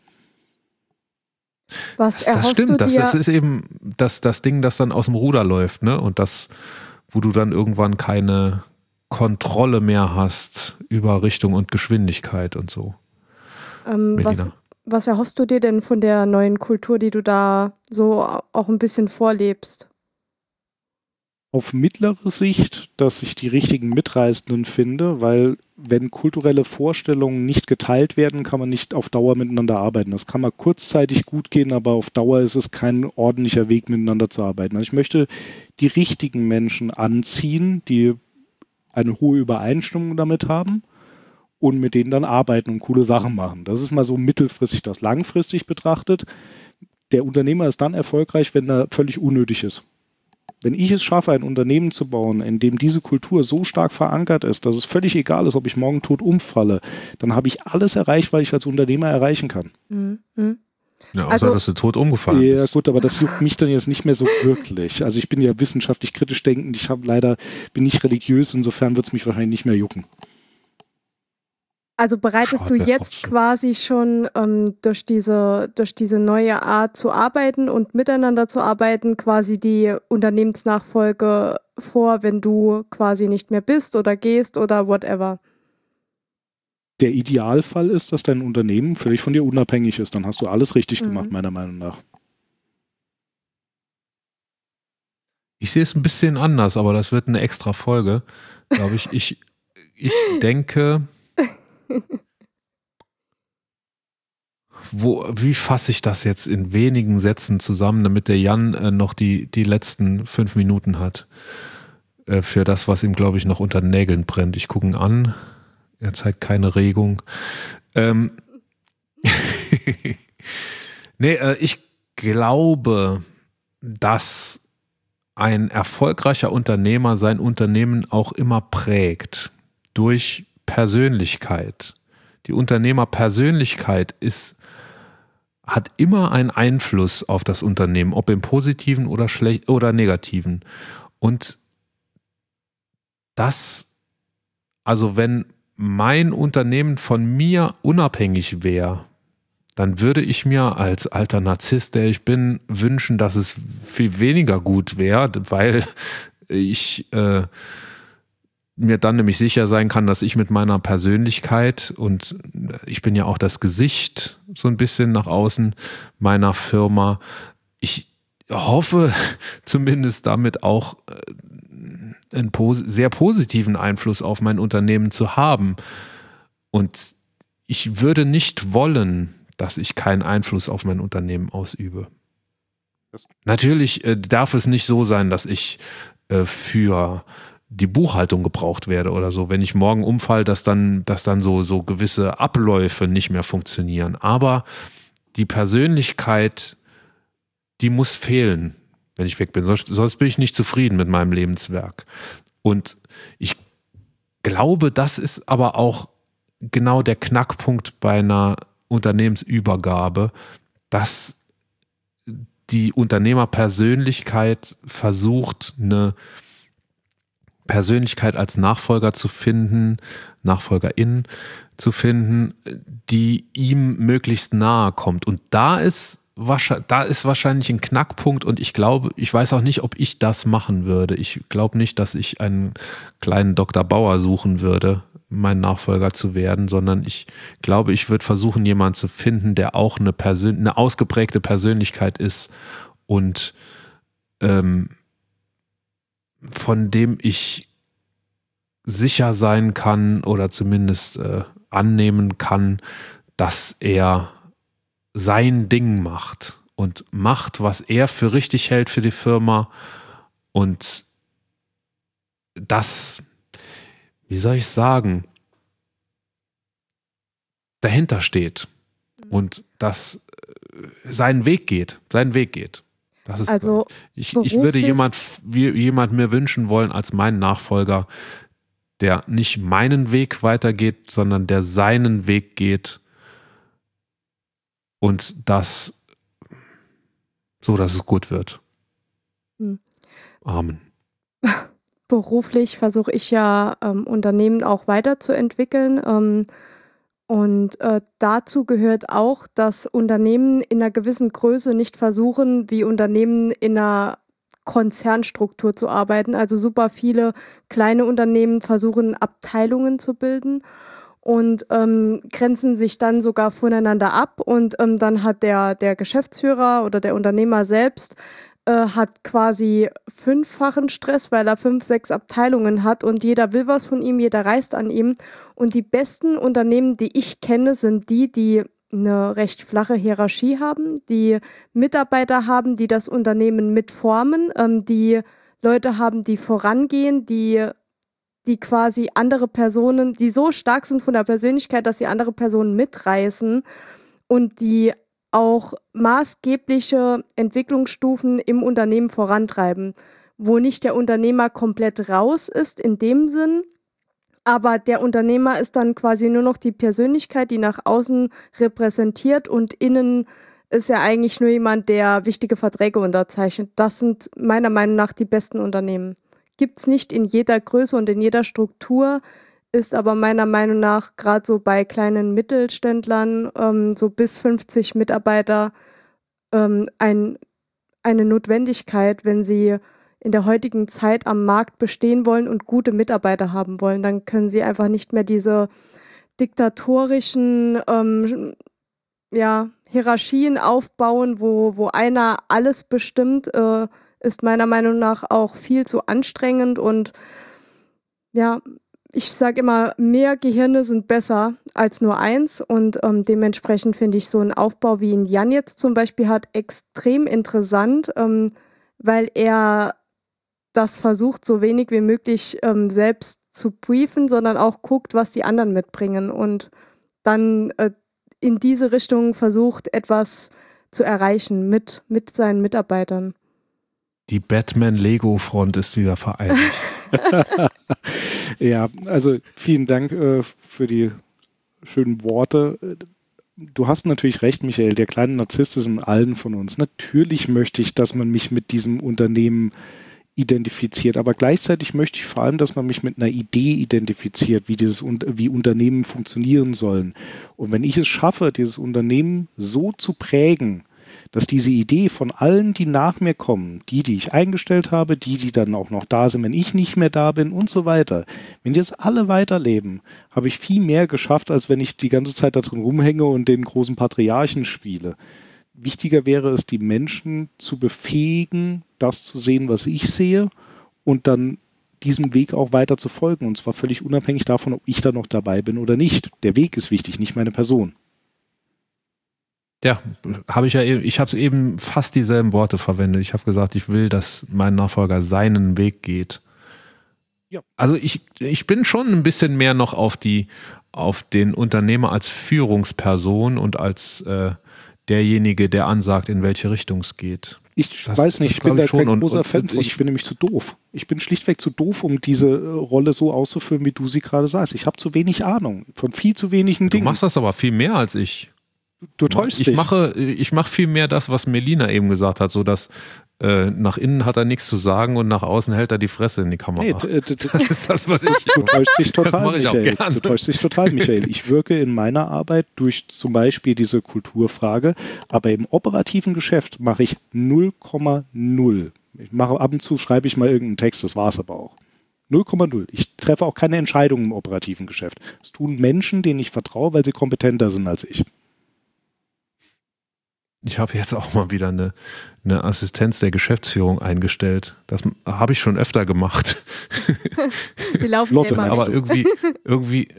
Was das, das stimmt, das, das ist eben das, das Ding, das dann aus dem Ruder läuft, ne? Und das, wo du dann irgendwann keine Kontrolle mehr hast über Richtung und Geschwindigkeit und so. Ähm, was, was erhoffst du dir denn von der neuen Kultur, die du da so auch ein bisschen vorlebst? Auf mittlere Sicht, dass ich die richtigen Mitreißenden finde, weil wenn kulturelle Vorstellungen nicht geteilt werden, kann man nicht auf Dauer miteinander arbeiten. Das kann mal kurzzeitig gut gehen, aber auf Dauer ist es kein ordentlicher Weg, miteinander zu arbeiten. Also ich möchte die richtigen Menschen anziehen, die eine hohe Übereinstimmung damit haben und mit denen dann arbeiten und coole Sachen machen. Das ist mal so mittelfristig, das langfristig betrachtet. Der Unternehmer ist dann erfolgreich, wenn er völlig unnötig ist. Wenn ich es schaffe, ein Unternehmen zu bauen, in dem diese Kultur so stark verankert ist, dass es völlig egal ist, ob ich morgen tot umfalle, dann habe ich alles erreicht, was ich als Unternehmer erreichen kann. Mhm. Ja, außer also, dass du tot umgefallen bist. Ja gut, aber das juckt mich dann jetzt nicht mehr so wirklich. Also ich bin ja wissenschaftlich kritisch denkend, ich habe leider, bin nicht religiös, insofern wird es mich wahrscheinlich nicht mehr jucken. Also bereitest Schade, du jetzt quasi schon ähm, durch diese, durch diese neue Art zu arbeiten und miteinander zu arbeiten, quasi die Unternehmensnachfolge vor, wenn du quasi nicht mehr bist oder gehst oder whatever? der Idealfall ist, dass dein Unternehmen völlig von dir unabhängig ist. Dann hast du alles richtig Mhm. gemacht, meiner Meinung nach. Ich sehe es ein bisschen anders, aber das wird eine extra Folge, glaube ich. Ich, ich denke, wo, wie fasse ich das jetzt in wenigen Sätzen zusammen, damit der Jan äh, noch die, die letzten fünf Minuten hat äh, für das, was ihm, glaube ich, noch unter den Nägeln brennt. Ich gucke ihn an, er zeigt keine Regung. Ähm nee, äh, ich glaube, dass ein erfolgreicher Unternehmer sein Unternehmen auch immer prägt durch Persönlichkeit. Die Unternehmerpersönlichkeit ist, hat immer einen Einfluss auf das Unternehmen, ob im positiven oder schlecht oder negativen. Und das, also wenn mein Unternehmen von mir unabhängig wäre, dann würde ich mir als alter Narzisst, der ich bin, wünschen, dass es viel weniger gut wäre, weil ich äh, mir dann nämlich sicher sein kann, dass ich mit meiner Persönlichkeit, und ich bin ja auch das Gesicht so ein bisschen nach außen meiner Firma, ich hoffe zumindest damit auch äh, einen pos- sehr positiven Einfluss auf mein Unternehmen zu haben. Und ich würde nicht wollen, dass ich keinen Einfluss auf mein Unternehmen ausübe. Das Natürlich äh, darf es nicht so sein, dass ich äh, für die Buchhaltung gebraucht werde oder so. Wenn ich morgen umfall, dass dann, dass dann so, so gewisse Abläufe nicht mehr funktionieren. Aber die Persönlichkeit, die muss fehlen, wenn ich weg bin. Sonst, sonst bin ich nicht zufrieden mit meinem Lebenswerk. Und ich glaube, das ist aber auch genau der Knackpunkt bei einer Unternehmensübergabe, dass die Unternehmerpersönlichkeit versucht, eine Persönlichkeit als Nachfolger zu finden, Nachfolgerin zu finden, die ihm möglichst nahe kommt. Und da ist wahrscheinlich, da ist wahrscheinlich ein Knackpunkt, und ich glaube, ich weiß auch nicht, ob ich das machen würde. Ich glaube nicht, dass ich einen kleinen Doktor Bauer suchen würde, mein Nachfolger zu werden, sondern ich glaube, ich würde versuchen, jemanden zu finden, der auch eine, Persön- eine ausgeprägte Persönlichkeit ist und ähm, von dem ich sicher sein kann oder zumindest äh, annehmen kann, dass er sein Ding macht und macht, was er für richtig hält für die Firma, und das, wie soll ich sagen, dahinter steht und das äh, seinen Weg geht, seinen Weg geht. Das ist, Also ich, ich würde beruflich- jemand, wie, jemand mir wünschen wollen als meinen Nachfolger, der nicht meinen Weg weitergeht, sondern der seinen Weg geht, und das so, dass es gut wird. Hm. Amen. Beruflich versuche ich ja ähm, Unternehmen auch weiterzuentwickeln. Ähm, und äh, dazu gehört auch, dass Unternehmen in einer gewissen Größe nicht versuchen, wie Unternehmen in einer Konzernstruktur zu arbeiten. Also super viele kleine Unternehmen versuchen, Abteilungen zu bilden und ähm, grenzen sich dann sogar voneinander ab. Und ähm, dann hat der, der Geschäftsführer oder der Unternehmer selbst äh, hat quasi fünffachen Stress, weil er fünf, sechs Abteilungen hat und jeder will was von ihm, jeder reißt an ihm. Und die besten Unternehmen, die ich kenne, sind die, die eine recht flache Hierarchie haben, die Mitarbeiter haben, die das Unternehmen mitformen, ähm, die Leute haben, die vorangehen, die, die quasi andere Personen, die so stark sind von der Persönlichkeit, dass sie andere Personen mitreißen und die auch maßgebliche Entwicklungsstufen im Unternehmen vorantreiben, wo nicht der Unternehmer komplett raus ist in dem Sinn, aber der Unternehmer ist dann quasi nur noch die Persönlichkeit, die nach außen repräsentiert, und innen ist er eigentlich nur jemand, der wichtige Verträge unterzeichnet. Das sind meiner Meinung nach die besten Unternehmen. Gibt es nicht in jeder Größe und in jeder Struktur, ist aber meiner Meinung nach gerade so bei kleinen Mittelständlern, ähm, so bis fünfzig Mitarbeiter, ähm, ein, eine Notwendigkeit, wenn sie in der heutigen Zeit am Markt bestehen wollen und gute Mitarbeiter haben wollen. Dann können sie einfach nicht mehr diese diktatorischen ähm, ja, Hierarchien aufbauen, wo, wo einer alles bestimmt, äh, ist meiner Meinung nach auch viel zu anstrengend und ja, ich sage immer, mehr Gehirne sind besser als nur eins und ähm, dementsprechend finde ich so einen Aufbau, wie ihn Jan jetzt zum Beispiel hat, extrem interessant, ähm, weil er das versucht, so wenig wie möglich ähm, selbst zu briefen, sondern auch guckt, was die anderen mitbringen und dann äh, in diese Richtung versucht, etwas zu erreichen mit, mit seinen Mitarbeitern. Die Batman-Lego-Front ist wieder vereinigt. Ja, also vielen Dank äh, für die schönen Worte. Du hast natürlich recht, Michael, der kleine Narzisst ist in allen von uns. Natürlich möchte ich, dass man mich mit diesem Unternehmen identifiziert, aber gleichzeitig möchte ich vor allem, dass man mich mit einer Idee identifiziert, wie dieses wie Unternehmen funktionieren sollen. Und wenn ich es schaffe, dieses Unternehmen so zu prägen, dass diese Idee von allen, die nach mir kommen, die, die ich eingestellt habe, die, die dann auch noch da sind, wenn ich nicht mehr da bin und so weiter, wenn die jetzt alle weiterleben, habe ich viel mehr geschafft, als wenn ich die ganze Zeit da drin rumhänge und den großen Patriarchen spiele. Wichtiger wäre es, die Menschen zu befähigen, das zu sehen, was ich sehe und dann diesem Weg auch weiter zu folgen. Und zwar völlig unabhängig davon, ob ich da noch dabei bin oder nicht. Der Weg ist wichtig, nicht meine Person. Ja, habe ich ja eben, ich habe eben fast dieselben Worte verwendet. Ich habe gesagt, ich will, dass mein Nachfolger seinen Weg geht. Ja. Also ich, ich bin schon ein bisschen mehr noch auf die, auf den Unternehmer als Führungsperson und als äh, derjenige, der ansagt, in welche Richtung es geht. Ich das, weiß nicht, ich bin da kein großer Fan von. Ich bin nämlich zu doof. Ich bin schlichtweg zu doof, um diese Rolle so auszufüllen, wie du sie gerade sagst. Ich habe zu wenig Ahnung von viel zu wenigen Dingen. Du machst das aber viel mehr als ich. Du täuschst ich dich. Mache, ich mache viel mehr das, was Melina eben gesagt hat, so dass äh, nach innen hat er nichts zu sagen und nach außen hält er die Fresse in die Kamera. Nee, das ist das, was ich... Du täuschst dich total, Michael. Du täuschst dich total, Michael. Ich wirke in meiner Arbeit durch zum Beispiel diese Kulturfrage, aber im operativen Geschäft mache ich null Komma null. Ich mache ab und zu, schreibe ich mal irgendeinen Text, das war es aber auch. null Komma null. Ich treffe auch keine Entscheidungen im operativen Geschäft. Das tun Menschen, denen ich vertraue, weil sie kompetenter sind als ich. Ich habe jetzt auch mal wieder eine, eine Assistenz der Geschäftsführung eingestellt. Das habe ich schon öfter gemacht. Die laufen Lotte, immer. Aber irgendwie, irgendwie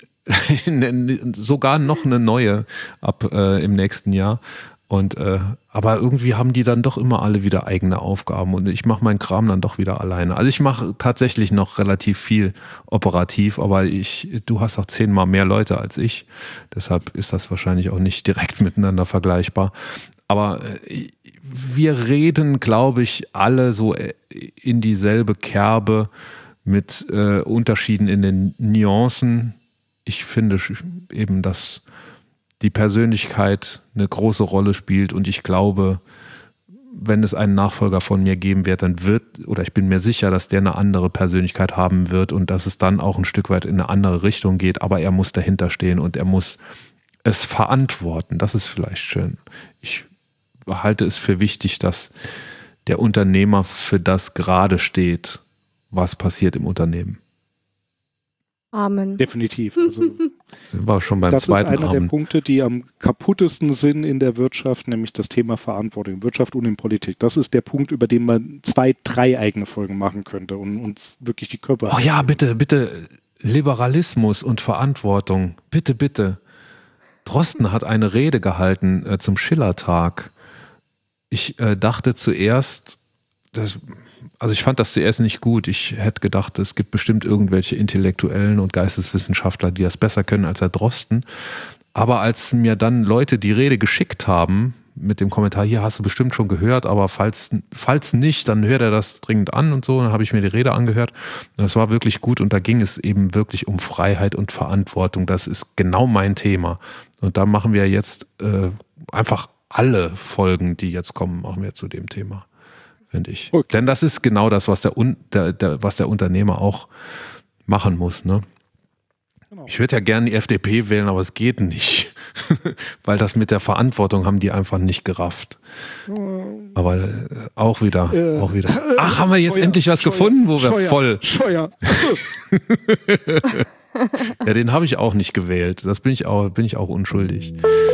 sogar noch eine neue ab äh, im nächsten Jahr. Und äh, aber irgendwie haben die dann doch immer alle wieder eigene Aufgaben und ich mache meinen Kram dann doch wieder alleine. Also ich mache tatsächlich noch relativ viel operativ, aber ich, du hast auch zehnmal mehr Leute als ich. Deshalb ist das wahrscheinlich auch nicht direkt miteinander vergleichbar. Aber äh, wir reden, glaube ich, alle so in dieselbe Kerbe mit äh, Unterschieden in den Nuancen. Ich finde eben, dass die Persönlichkeit eine große Rolle spielt und ich glaube, wenn es einen Nachfolger von mir geben wird, dann wird, oder ich bin mir sicher, dass der eine andere Persönlichkeit haben wird und dass es dann auch ein Stück weit in eine andere Richtung geht, aber er muss dahinter stehen und er muss es verantworten. Das ist vielleicht schön. Ich halte es für wichtig, dass der Unternehmer für das gerade steht, was passiert im Unternehmen. Amen. Definitiv. Also sind wir schon beim das zweiten ist einer Amen. der Punkte, die am kaputtesten sind in der Wirtschaft, nämlich das Thema Verantwortung, Wirtschaft und in Politik. Das ist der Punkt, über den man zwei, drei eigene Folgen machen könnte und uns wirklich die Körper... Oh ja, bitte, bitte, Liberalismus und Verantwortung. Bitte, bitte. Drosten hat eine Rede gehalten äh, zum Schillertag. Ich äh, dachte zuerst... Das, also ich fand das zuerst nicht gut. Ich hätte gedacht, es gibt bestimmt irgendwelche Intellektuellen und Geisteswissenschaftler, die das besser können als Herr Drosten. Aber als mir dann Leute die Rede geschickt haben, mit dem Kommentar, hier hast du bestimmt schon gehört, aber falls, falls nicht, dann hört er das dringend an und so. Dann habe ich mir die Rede angehört. Und das war wirklich gut und da ging es eben wirklich um Freiheit und Verantwortung. Das ist genau mein Thema. Und da machen wir jetzt äh, einfach alle Folgen, die jetzt kommen, machen wir zu dem Thema. Finde ich. Okay. Denn das ist genau das, was der, der, der, was der Unternehmer auch machen muss. Ne? Genau. Ich würde ja gerne die F D P wählen, aber es geht nicht. Weil das mit der Verantwortung haben die einfach nicht gerafft. Aber äh, auch wieder, äh, auch wieder. Ach, haben wir jetzt Scheuer, endlich was Scheuer, gefunden, wo wir Scheuer, voll... Scheuer. Ja, den habe ich auch nicht gewählt. Das bin ich auch, bin ich auch unschuldig.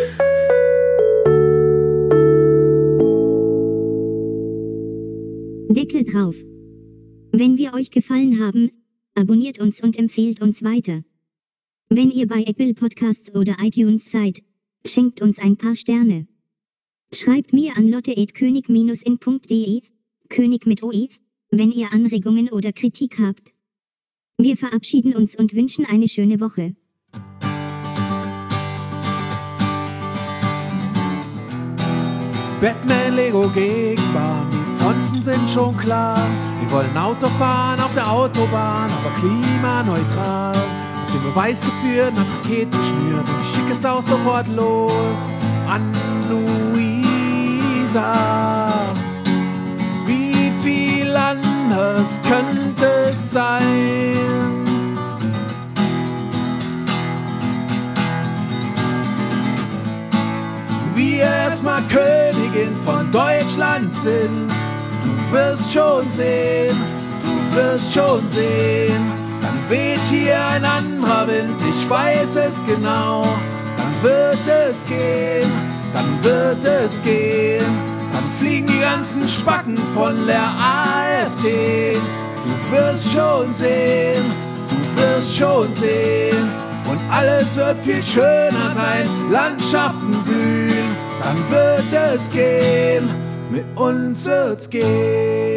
Deckel drauf. Wenn wir euch gefallen haben, abonniert uns und empfehlt uns weiter. Wenn ihr bei Apple Podcasts oder iTunes seid, schenkt uns ein paar Sterne. Schreibt mir an lotte at könig Bindestrich in punkt de, König mit O E, wenn ihr Anregungen oder Kritik habt. Wir verabschieden uns und wünschen eine schöne Woche. Batman, Lego, Gegenbahn, die Fronten sind schon klar. Wir wollen Auto fahren auf der Autobahn, aber klimaneutral. Hab den Beweis geführt, ein Paket geschnürt und ich schicke es auch sofort los an Luisa. Wie viel anders könnte es sein? Wir erstmal Königin von Deutschland sind. Du wirst schon sehen, du wirst schon sehen. Dann weht hier ein anderer Wind, ich weiß es genau. Dann wird es gehen, dann wird es gehen. Dann fliegen die ganzen Spacken von der AfD. Du wirst schon sehen, du wirst schon sehen. Und alles wird viel schöner sein, Landschaften blühen. Dann wird es gehen, mit uns wird's gehen.